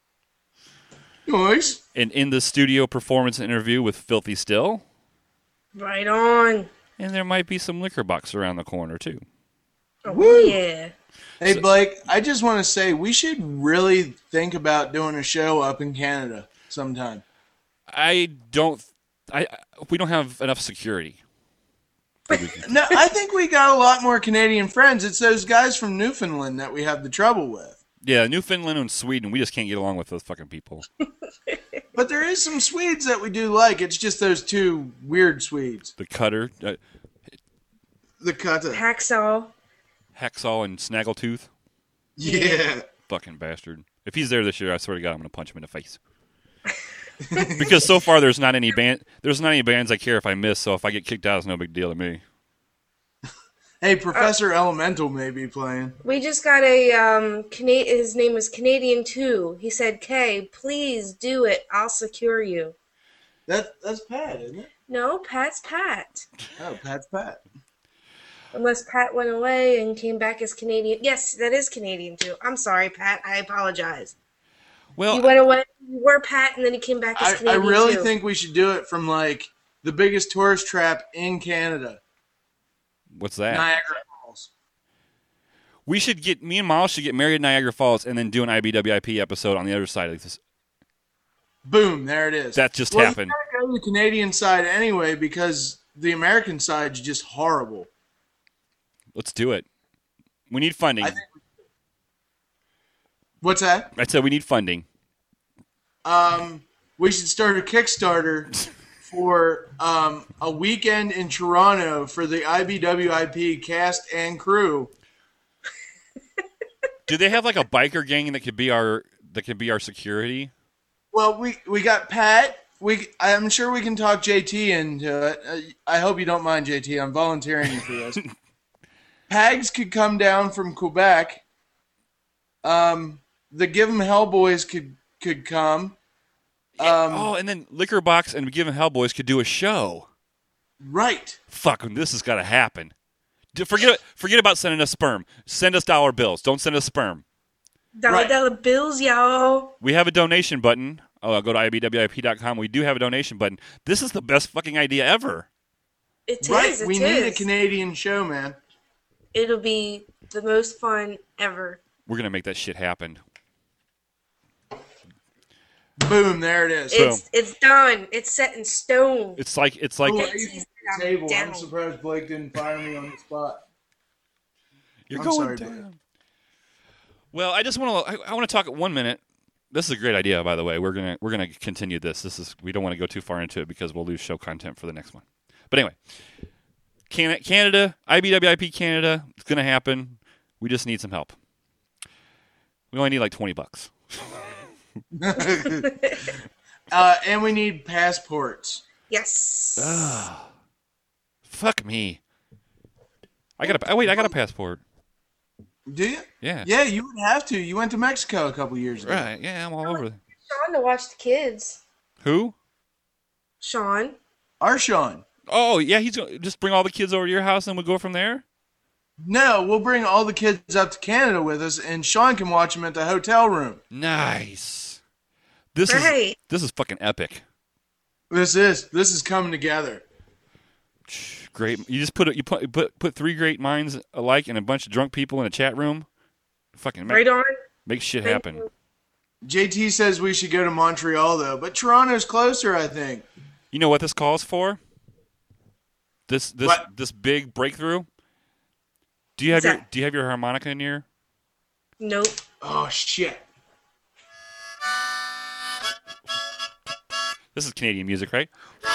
Nice. An in the studio performance interview with Filthy Still. Right on. And there might be some liquor box around the corner, too. Oh, Woo. yeah. Hey, Blake, I just want to say we should really think about doing a show up in Canada sometime. I don't... I We don't have enough security. No, I think we got a lot more Canadian friends. It's those guys from Newfoundland that we have the trouble with. Yeah, Newfoundland and Sweden, we just can't get along with those fucking people. But there is some Swedes that we do like. It's just those two weird Swedes. The Cutter, uh, The cutter. Hacksaw. Hacksaw and Snaggletooth. Yeah. Fucking bastard. If he's there this year, I swear to God, I'm going to punch him in the face. Because so far, there's not any band. There's not any bands I care if I miss. So if I get kicked out, it's no big deal to me. Hey, Professor Elemental may be playing. We just got a um. Cana- his name is Canadian two. He said, "Kay, please do it. I'll secure you." That that's Pat, isn't it? No, Pat's Pat. Oh, Pat's Pat. Unless Pat went away and came back as Canadian. Yes, that is Canadian too. I'm sorry, Pat. I apologize. Well, you went away. You were Pat, and then he came back as I, I Canadian really too. think we should do it from like the biggest tourist trap in Canada, What's that? Niagara Falls. We should get me and Miles should get married in Niagara Falls and then do an I B W I P episode on the other side of this. Boom! There it is. That just well, happened. You gotta go to the Canadian side anyway because the American side's just horrible. Let's do it. We need funding. I think we What's that? I said we need funding. Um, we should start a Kickstarter for um, a weekend in Toronto for the I B W I P cast and crew. Do they have like a biker gang that could be our that could be our security? Well, we we got Pat. We I'm sure we can talk J T into it. Uh, I hope you don't mind, J T. I'm volunteering you for this. Pags could come down from Quebec. Um, the Give 'em Hell Boys could could come. Um, oh, and then Liquor Box and Give 'em Hell Boys could do a show. Right. Fuck, this has got to happen. D- Forget forget about sending us sperm. Send us dollar bills. Don't send us sperm. Dollar Right. dollar bills, y'all. We have a donation button. Oh, go to I B W I P dot com. We do have a donation button. This is the best fucking idea ever. It is. Right. It We is. need a Canadian show, man. It'll be the most fun ever. We're going to make that shit happen. Boom! There it is. It's it's done. It's set in stone. It's like it's like Oh, It's- I used I'm the table. down. I'm surprised Blake didn't fire me on the spot. you're I'm going sorry, down. Blake. Well, I just want to. I, I want to talk at one minute. This is a great idea, by the way. We're gonna we're gonna continue this. This is we don't want to go too far into it because we'll lose show content for the next one. But anyway, Can- Canada, I B W I P Canada, it's gonna happen. We just need some help. We only need like twenty bucks. Uh, and we need passports. Yes. Fuck me. I got a. Oh wait, I got a passport. Do you? Yeah. Yeah, you would have to. You went to Mexico a couple years ago. Right. Yeah, I'm all over. it. Sean to watch the kids. Who? Sean. Our Sean. Oh yeah, he's gonna just bring all the kids over to your house and we'll go from there. No, we'll bring all the kids up to Canada with us, and Sean can watch them at the hotel room. Nice. This Right. is this is fucking epic. This is this is coming together. Great. You just put it. You put put put three great minds alike and a bunch of drunk people in a chat room. Fucking make, Right on. make shit Thank happen. you. J T says we should go to Montreal though, but Toronto's closer, I think. You know what this calls for? This this What? this big breakthrough. Do you have What's your that? Do you have your harmonica in here? Nope. Oh shit! This is Canadian music, right?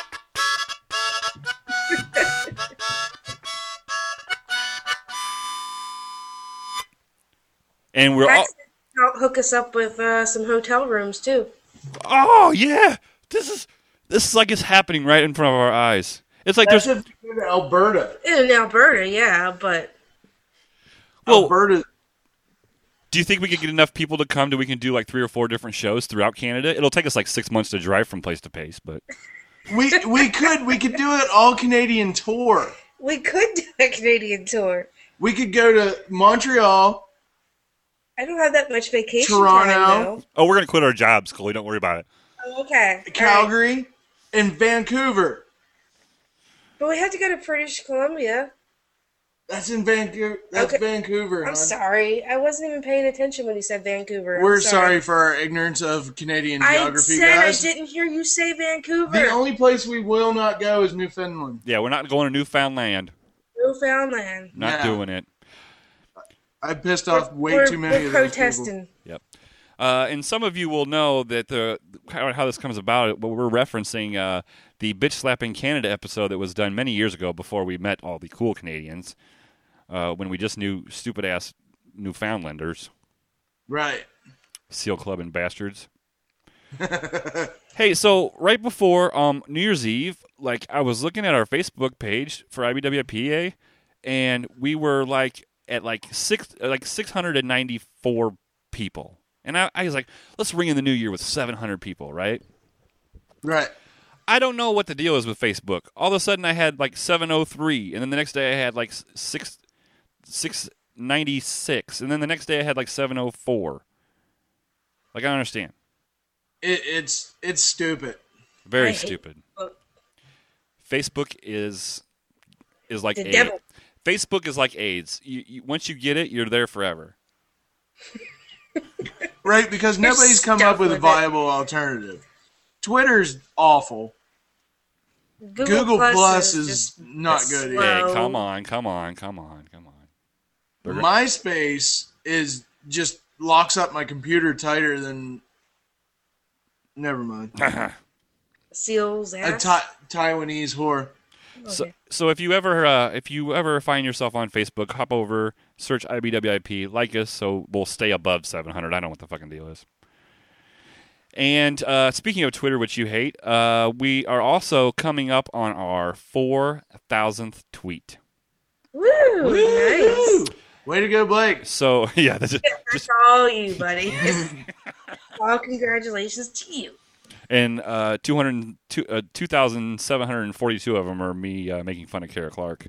And we're all. Pat said he'll hook us up with uh, some hotel rooms too. Oh yeah, this is this is like it's happening right in front of our eyes. It's like That's there's if you go to Alberta. In Alberta, yeah, but well, Alberta. do you think we could get enough people to come to we can do like three or four different shows throughout Canada? It'll take us like six months to drive from place to place, but We we could we could do it all Canadian tour. we could do a Canadian tour. We could go to Montreal. I don't have that much vacation Toronto. time oh, we're gonna quit our jobs, Chloe. Don't worry about it. though. Oh, okay. All right. Calgary, and Vancouver. But we have to go to British Columbia. That's in Vancouver. That's Okay. Vancouver. I'm hon. sorry. I wasn't even paying attention when you said Vancouver. I'm We're sorry. for our ignorance of Canadian I geography, said guys. I didn't hear you say Vancouver. The only place we will not go is Newfoundland. Yeah, we're not going to Newfoundland. Newfoundland. Not Yeah. doing it. I pissed off way we're, too many we're of those protesting. Yep. Uh, and some of you will know that the how, how this comes about. But we're referencing uh, the Bitch Slapping Canada episode that was done many years ago before we met all the cool Canadians. Uh, when we just knew stupid ass Newfoundlanders, people. Right. Seal Club and bastards. Hey, so right before um, New Year's Eve, like I was looking at our Facebook page for I B W I P A, and we were like at like six, like six hundred and ninety-four people, and I, I was like, let's ring in the new year with seven hundred people, right? Right. I don't know what the deal is with Facebook. All of a sudden, I had like seven oh three, and then the next day I had like six six ninety six, and then the next day I had like seven oh four. Like I don't understand. It, it's it's stupid. Very I hate stupid. Facebook. Facebook is is like The AIDS. devil. Facebook is like AIDS. You, you, once you get it, you're there forever. Right, because You're nobody's come stuck up with a with it. viable alternative. Twitter's awful. Google, Google Plus, Plus is, is just not good either. Hey, Slow. come on, come on, come on, come on. MySpace is just locks up my computer tighter than. Never mind. seals A ass. Ti- Taiwanese whore. So, so if you ever uh, if you ever find yourself on Facebook, hop over, search I B W I P, like us, so we'll stay above seven hundred. I don't know what the fucking deal is. And uh, speaking of Twitter, which you hate, uh, we are also coming up on our four thousandth tweet. Woo, nice. Way to go, Blake. So, yeah, that's just, That's all you, buddy. All congratulations to you. and uh, two hundred, two, uh, two thousand seven hundred forty-two of them are me uh, making fun of Kara Clark.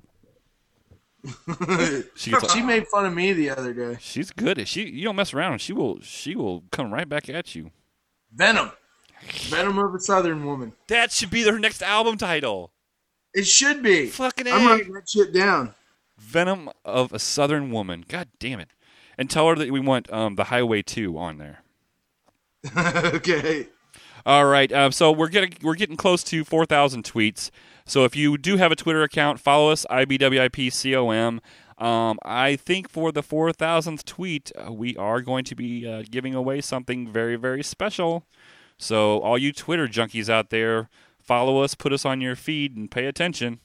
She gets She made fun of me the other day. She's good. She you don't mess around. She will she will come right back at you. Venom. Venom of a Southern Woman. That should be their next album title. It should be. Fucking I'm A. writing that shit down. Venom of a Southern Woman. God damn it. And tell her that we want um, the Highway two on there. Okay. All right. Um, so we're getting we're getting close to four thousand tweets. So if you do have a Twitter account, follow us, I B W I P C O M. Um, I think for the four thousandth tweet, uh, we are going to be uh, giving away something very, very special. So all you Twitter junkies out there, follow us, put us on your feed, and pay attention.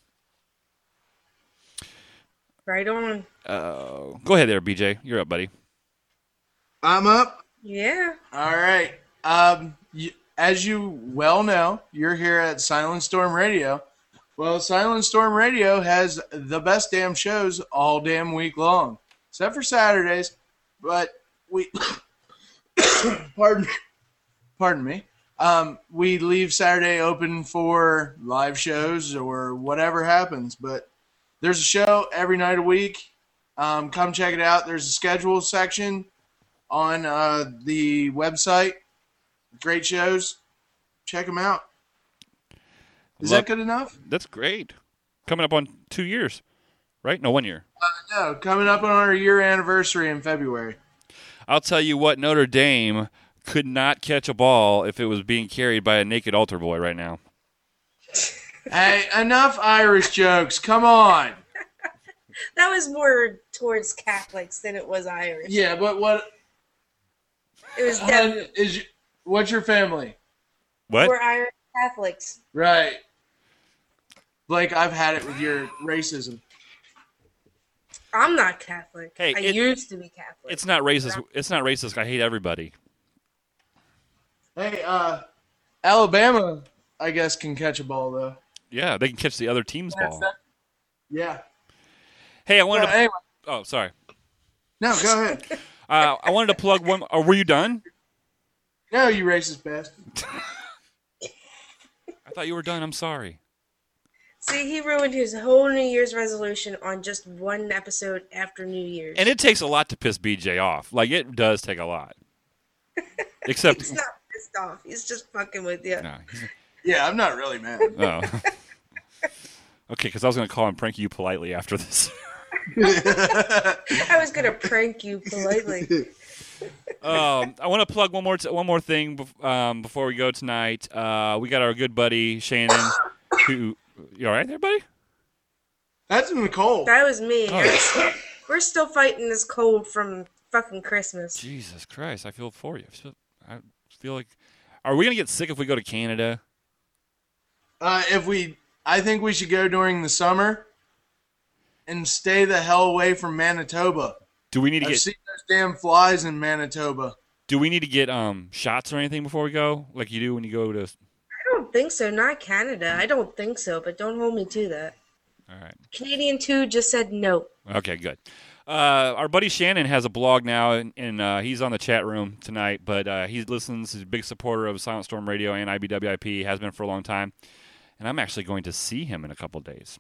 Right on. Uh, go ahead there, B J. You're up, buddy. I'm up. Yeah. All right. Um, you, as you well know, you're here at Silent Storm Radio. Well, Silent Storm Radio has the best damn shows all damn week long, except for Saturdays. But we, pardon, pardon me. Um, we leave Saturday open for live shows or whatever happens. But there's a show every night a week. Um, come check it out. There's a schedule section on uh, the website. Great shows. Check them out. Is Love- that good enough? That's great. Coming up on two years, right? No, one year. Uh, no, coming up on our year anniversary in February. I'll tell you what, Notre Dame could not catch a ball if it was being carried by a naked altar boy right now. Hey, enough Irish jokes. Come on. That was more towards Catholics than it was Irish. Yeah, but what It was uh, definitely is your, what's your family? What? we're Irish Catholics. Right. Blake, I've had it with your racism. I'm not Catholic. Hey, I it- used to be Catholic. It's not racist. It's not racist. I hate everybody. Hey, uh, Alabama, I guess, can catch a ball, though. Yeah, they can catch the other team's ball. Yeah. Hey, I wanted Well, to. anyway, Oh, sorry. no, go ahead. Uh, I wanted to plug one. Oh, were you done? No, you racist bastard. I thought you were done. I'm sorry. See, he ruined his whole New Year's resolution on just one episode after New Year's. And it takes a lot to piss B J off. Like, it does take a lot. Except. He's not pissed off. He's just fucking with you. No, he's- Yeah, I'm not really mad. oh. Okay, because I was going to call him Pranky You politely after this. I was gonna prank you politely. um, I want to plug one more t- one more thing bef- um, before we go tonight. Uh, we got our good buddy Shannon. Who you all right there, buddy? That's in the cold. That was me. Oh. We're still- We're still fighting this cold from fucking Christmas. Jesus Christ, I feel for you. I feel, I feel like, are we gonna get sick if we go to Canada? Uh, if we, I think we should go during the summer and stay the hell away from Manitoba. Do we need to I've get? seen those damn flies in Manitoba. Do we need to get um shots or anything before we go, like you do when you go to? I don't think so. Not Canada. I don't think so. But don't hold me to that. All right. Canadian two just said no. Okay, good. Uh, our buddy Shannon has a blog now, and, and uh, he's on the chat room tonight. But uh, he listens. He's a big supporter of Silent Storm Radio and I B W I P. Has been for a long time. and I'm actually going to see him in a couple days.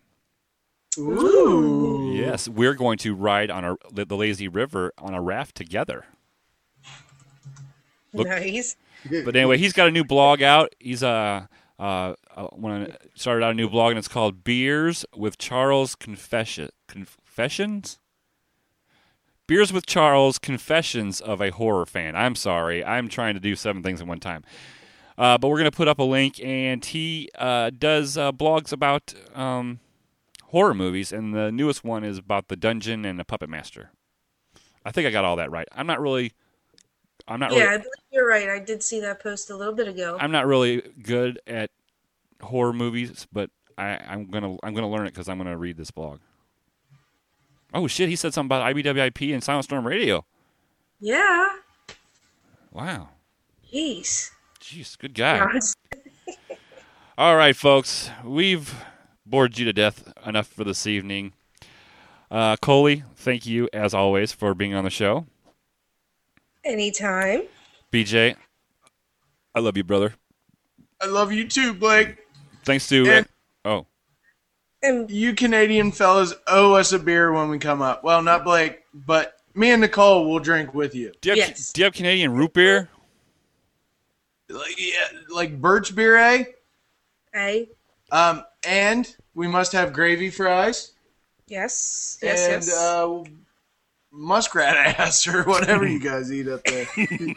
Ooh. Yes, we're going to ride on a, the lazy river on a raft together. Look, Nice. But anyway, he's got a new blog out. He's uh, uh, uh when I started out a new blog, and it's called Beers with Charles Confession Confessions. Beers with Charles Confessions of a Horror Fan. I'm sorry, I'm trying to do seven things at one time. Uh, but we're gonna put up a link, and he uh, does uh, blogs about um, horror movies, and the newest one is about the Dungeon and the Puppet Master. I think I got all that right. I'm not really. I'm not yeah, really, I believe you're right. I did see that post a little bit ago. I'm not really good at horror movies, but I, I'm gonna I'm gonna learn it because I'm gonna read this blog. Oh shit! He said something about I B W I P and Silent Storm Radio. Yeah. Wow. Jeez. Jeez, good guy. All right, folks, we've bored you to death enough for this evening. Uh, Coley, thank you as always for being on the show. Anytime. B J, I love you, brother. I love you too, Blake. Thanks to And- oh, And You Canadian fellas owe us a beer when we come up. Well, not Blake, but me and Nicole will drink with you. do you have, Yes. do you have Canadian root beer? Like, yeah, like birch beer, eh? I Um, and we must have gravy fries yes yes and yes. uh, muskrat ass or whatever you guys eat up there.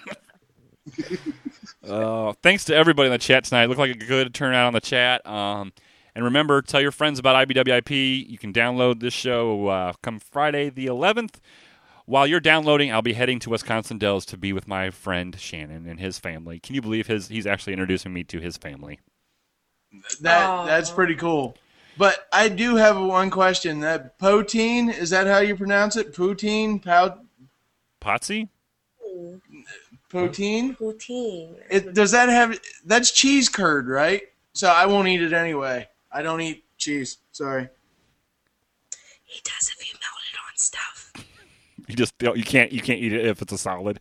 Uh, thanks to everybody in the chat tonight. It looked like a good turnout on the chat. Um, and remember, tell your friends about I B W I P. You can download this show uh, come Friday the eleventh. While you're downloading, I'll be heading to Wisconsin Dells to be with my friend Shannon and his family. Can you believe his? He's actually introducing me to his family. That Aw. that's pretty cool. But I do have one question. That poutine, is that how you pronounce it? Poutine, pout, Potsy? poutine. Poutine. It does that have? That's cheese curd, right? So I won't eat it anyway. I don't eat cheese. Sorry. He does if you melt it on stuff. You just don't- you can't you can't eat it if it's a solid.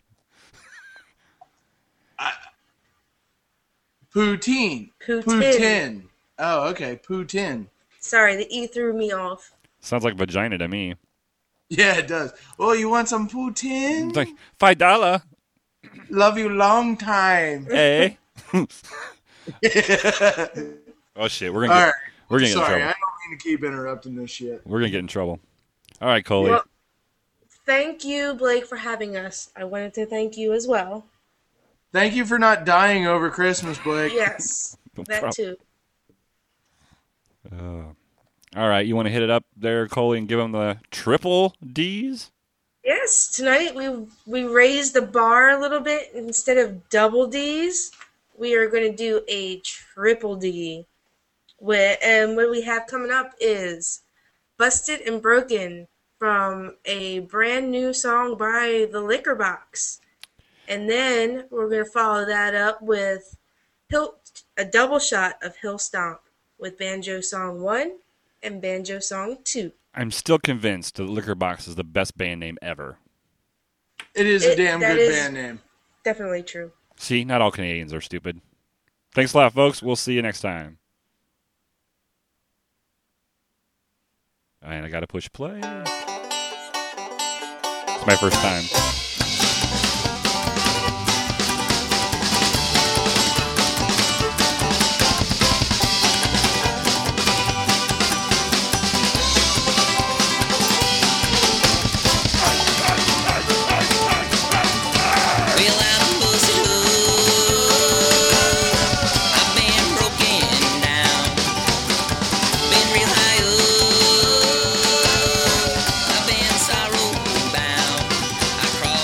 Poutine. Poutine. Poutine. Oh, okay. Poutine. Sorry, the E threw me off. Sounds like vagina to me. Yeah, it does. Oh, you want some poutine? It's like five dollar. Love you long time. Hey. Oh shit, we're gonna All get, right. we're gonna get Sorry, in I trouble. don't mean to keep interrupting this shit. We're gonna get in trouble. All right, Coley. Well, thank you, Blake, for having us. I wanted to thank you as well. Thank you for not dying over Christmas, Blake. Yes, No that problem. too. Uh, all right, you want to hit it up there, Coley, and give them the triple D's? Yes, tonight we we raised the bar a little bit. Instead of double D's, we are going to do a triple D. Where, and what we have coming up is Busted and Broken from a brand new song by The Liquor Box. And then we're going to follow that up with Hill, a double shot of Hill Stomp with Banjo Song one and Banjo Song two. I'm still convinced the Liquor Box is the best band name ever. It is It- a damn that good is- band name. Definitely true. See, not all Canadians are stupid. Thanks a lot, folks. We'll see you next time. And I got to push play. It's my first time. Well, I'm busted up. I've been broken down. Been real high up. I've been sorrow bound. I crawl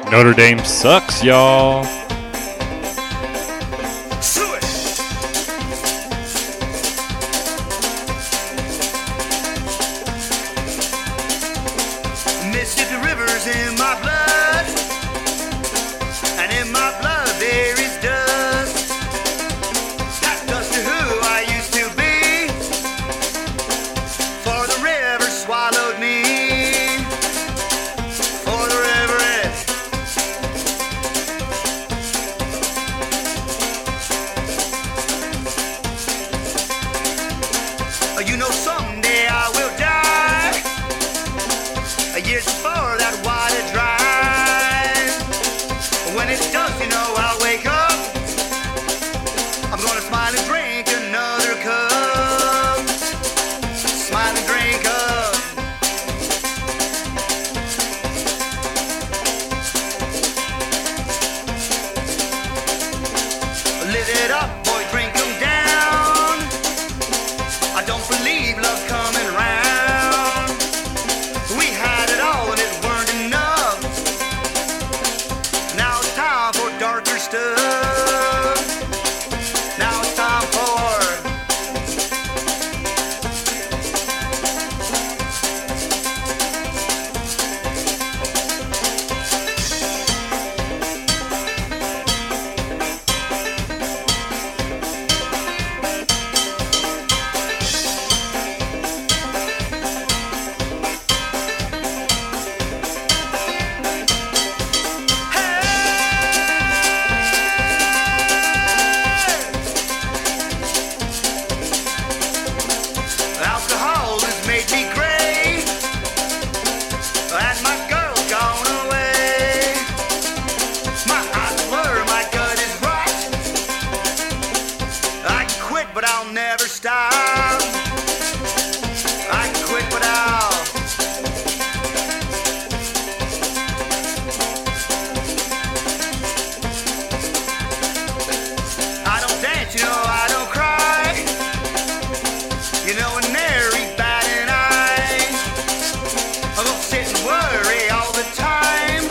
Notre Dame sucks, y'all. Mississippi River's in my blood, and in my blood there is dust. That dust to who I used to be, for the river swallowed me, for the river is. You know someday I will die. Years before that water dries. When it does, you know I'll wake up. I'm gonna smile and drink another cup. Smile and drink up. Live it up, boy, drink 'em down. I don't believe love's coming round. We had it all and it weren't enough. Now it's time for darker stuff. Now it's time for alcohol has made me gray, and my girl's gone away. My eyes blur, my gut is right. I can quit, but I'll never stop. I can quit, but I'll. I don't dance, you know, I don't cry. You know, and nary bat an eye. I don't sit and worry all the time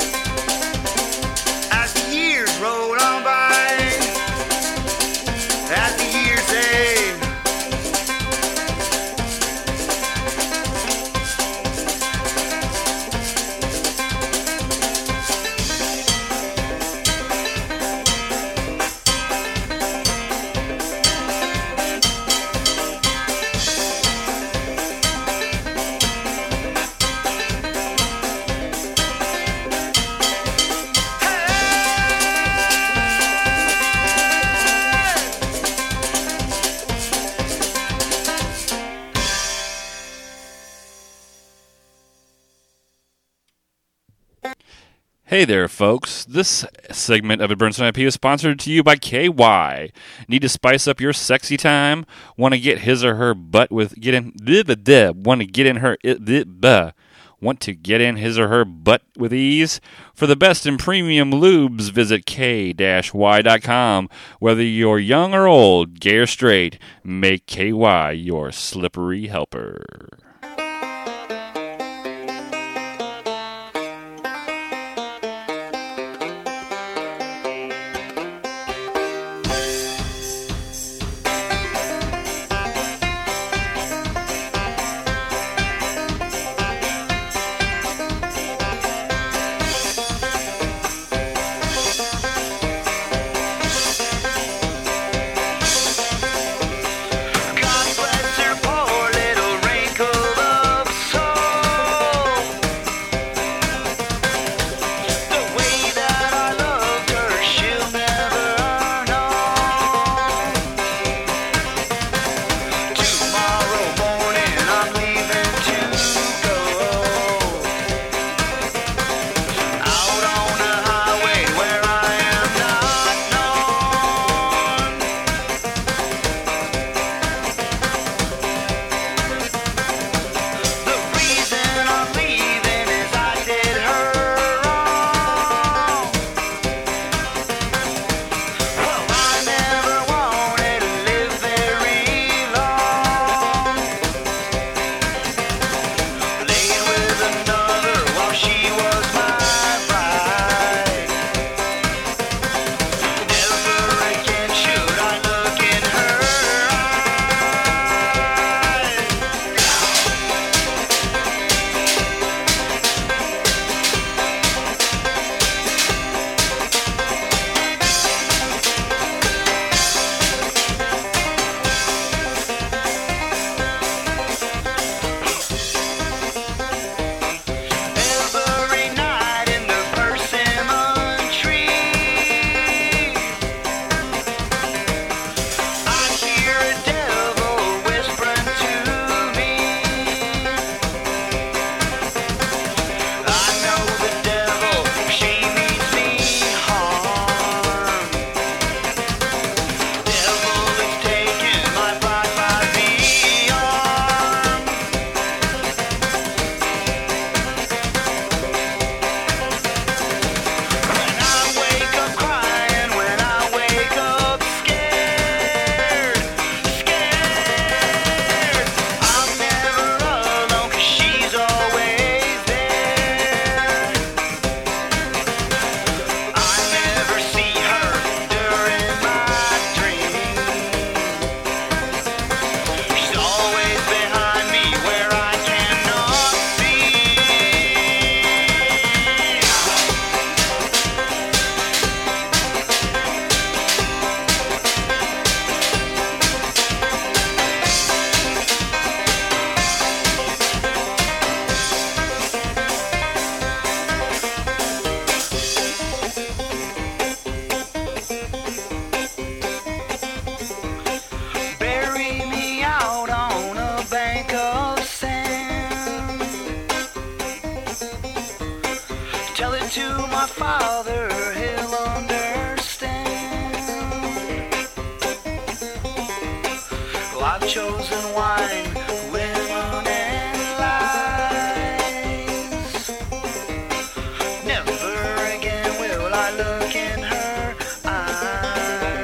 as the years roll on by. As the years they. Hey there, folks. This segment of A Burnstone I P is sponsored to you by K Y. Need to spice up your sexy time? Want to get his or her butt with get in? Want to get in her? Want to get in his or her butt with ease? For the best in premium lubes, visit K Y dot com. Whether you're young or old, gay or straight, make K Y your slippery helper. God bless her poor little wrinkle. I've chosen wine, women, and lies. Never again will I look in her eyes.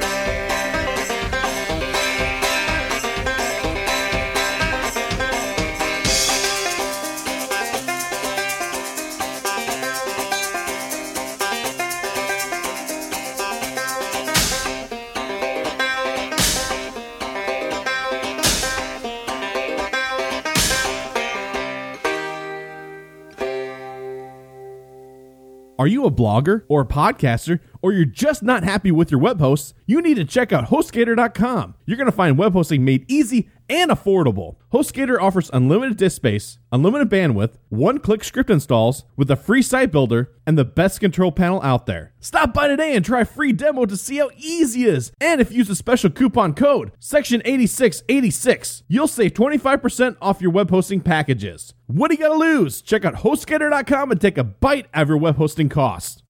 Are you a blogger or a podcaster, or you're just not happy with your web hosts? You need to check out HostGator dot com. You're going to find web hosting made easy and affordable. HostGator offers unlimited disk space, unlimited bandwidth, one-click script installs with a free site builder, and the best control panel out there. Stop by today and try a free demo to see how easy it is. And if you use a special coupon code, section eighty-six eighty-six, you'll save twenty-five percent off your web hosting packages. What do you got to lose? Check out HostGator dot com and take a bite out of your web hosting costs.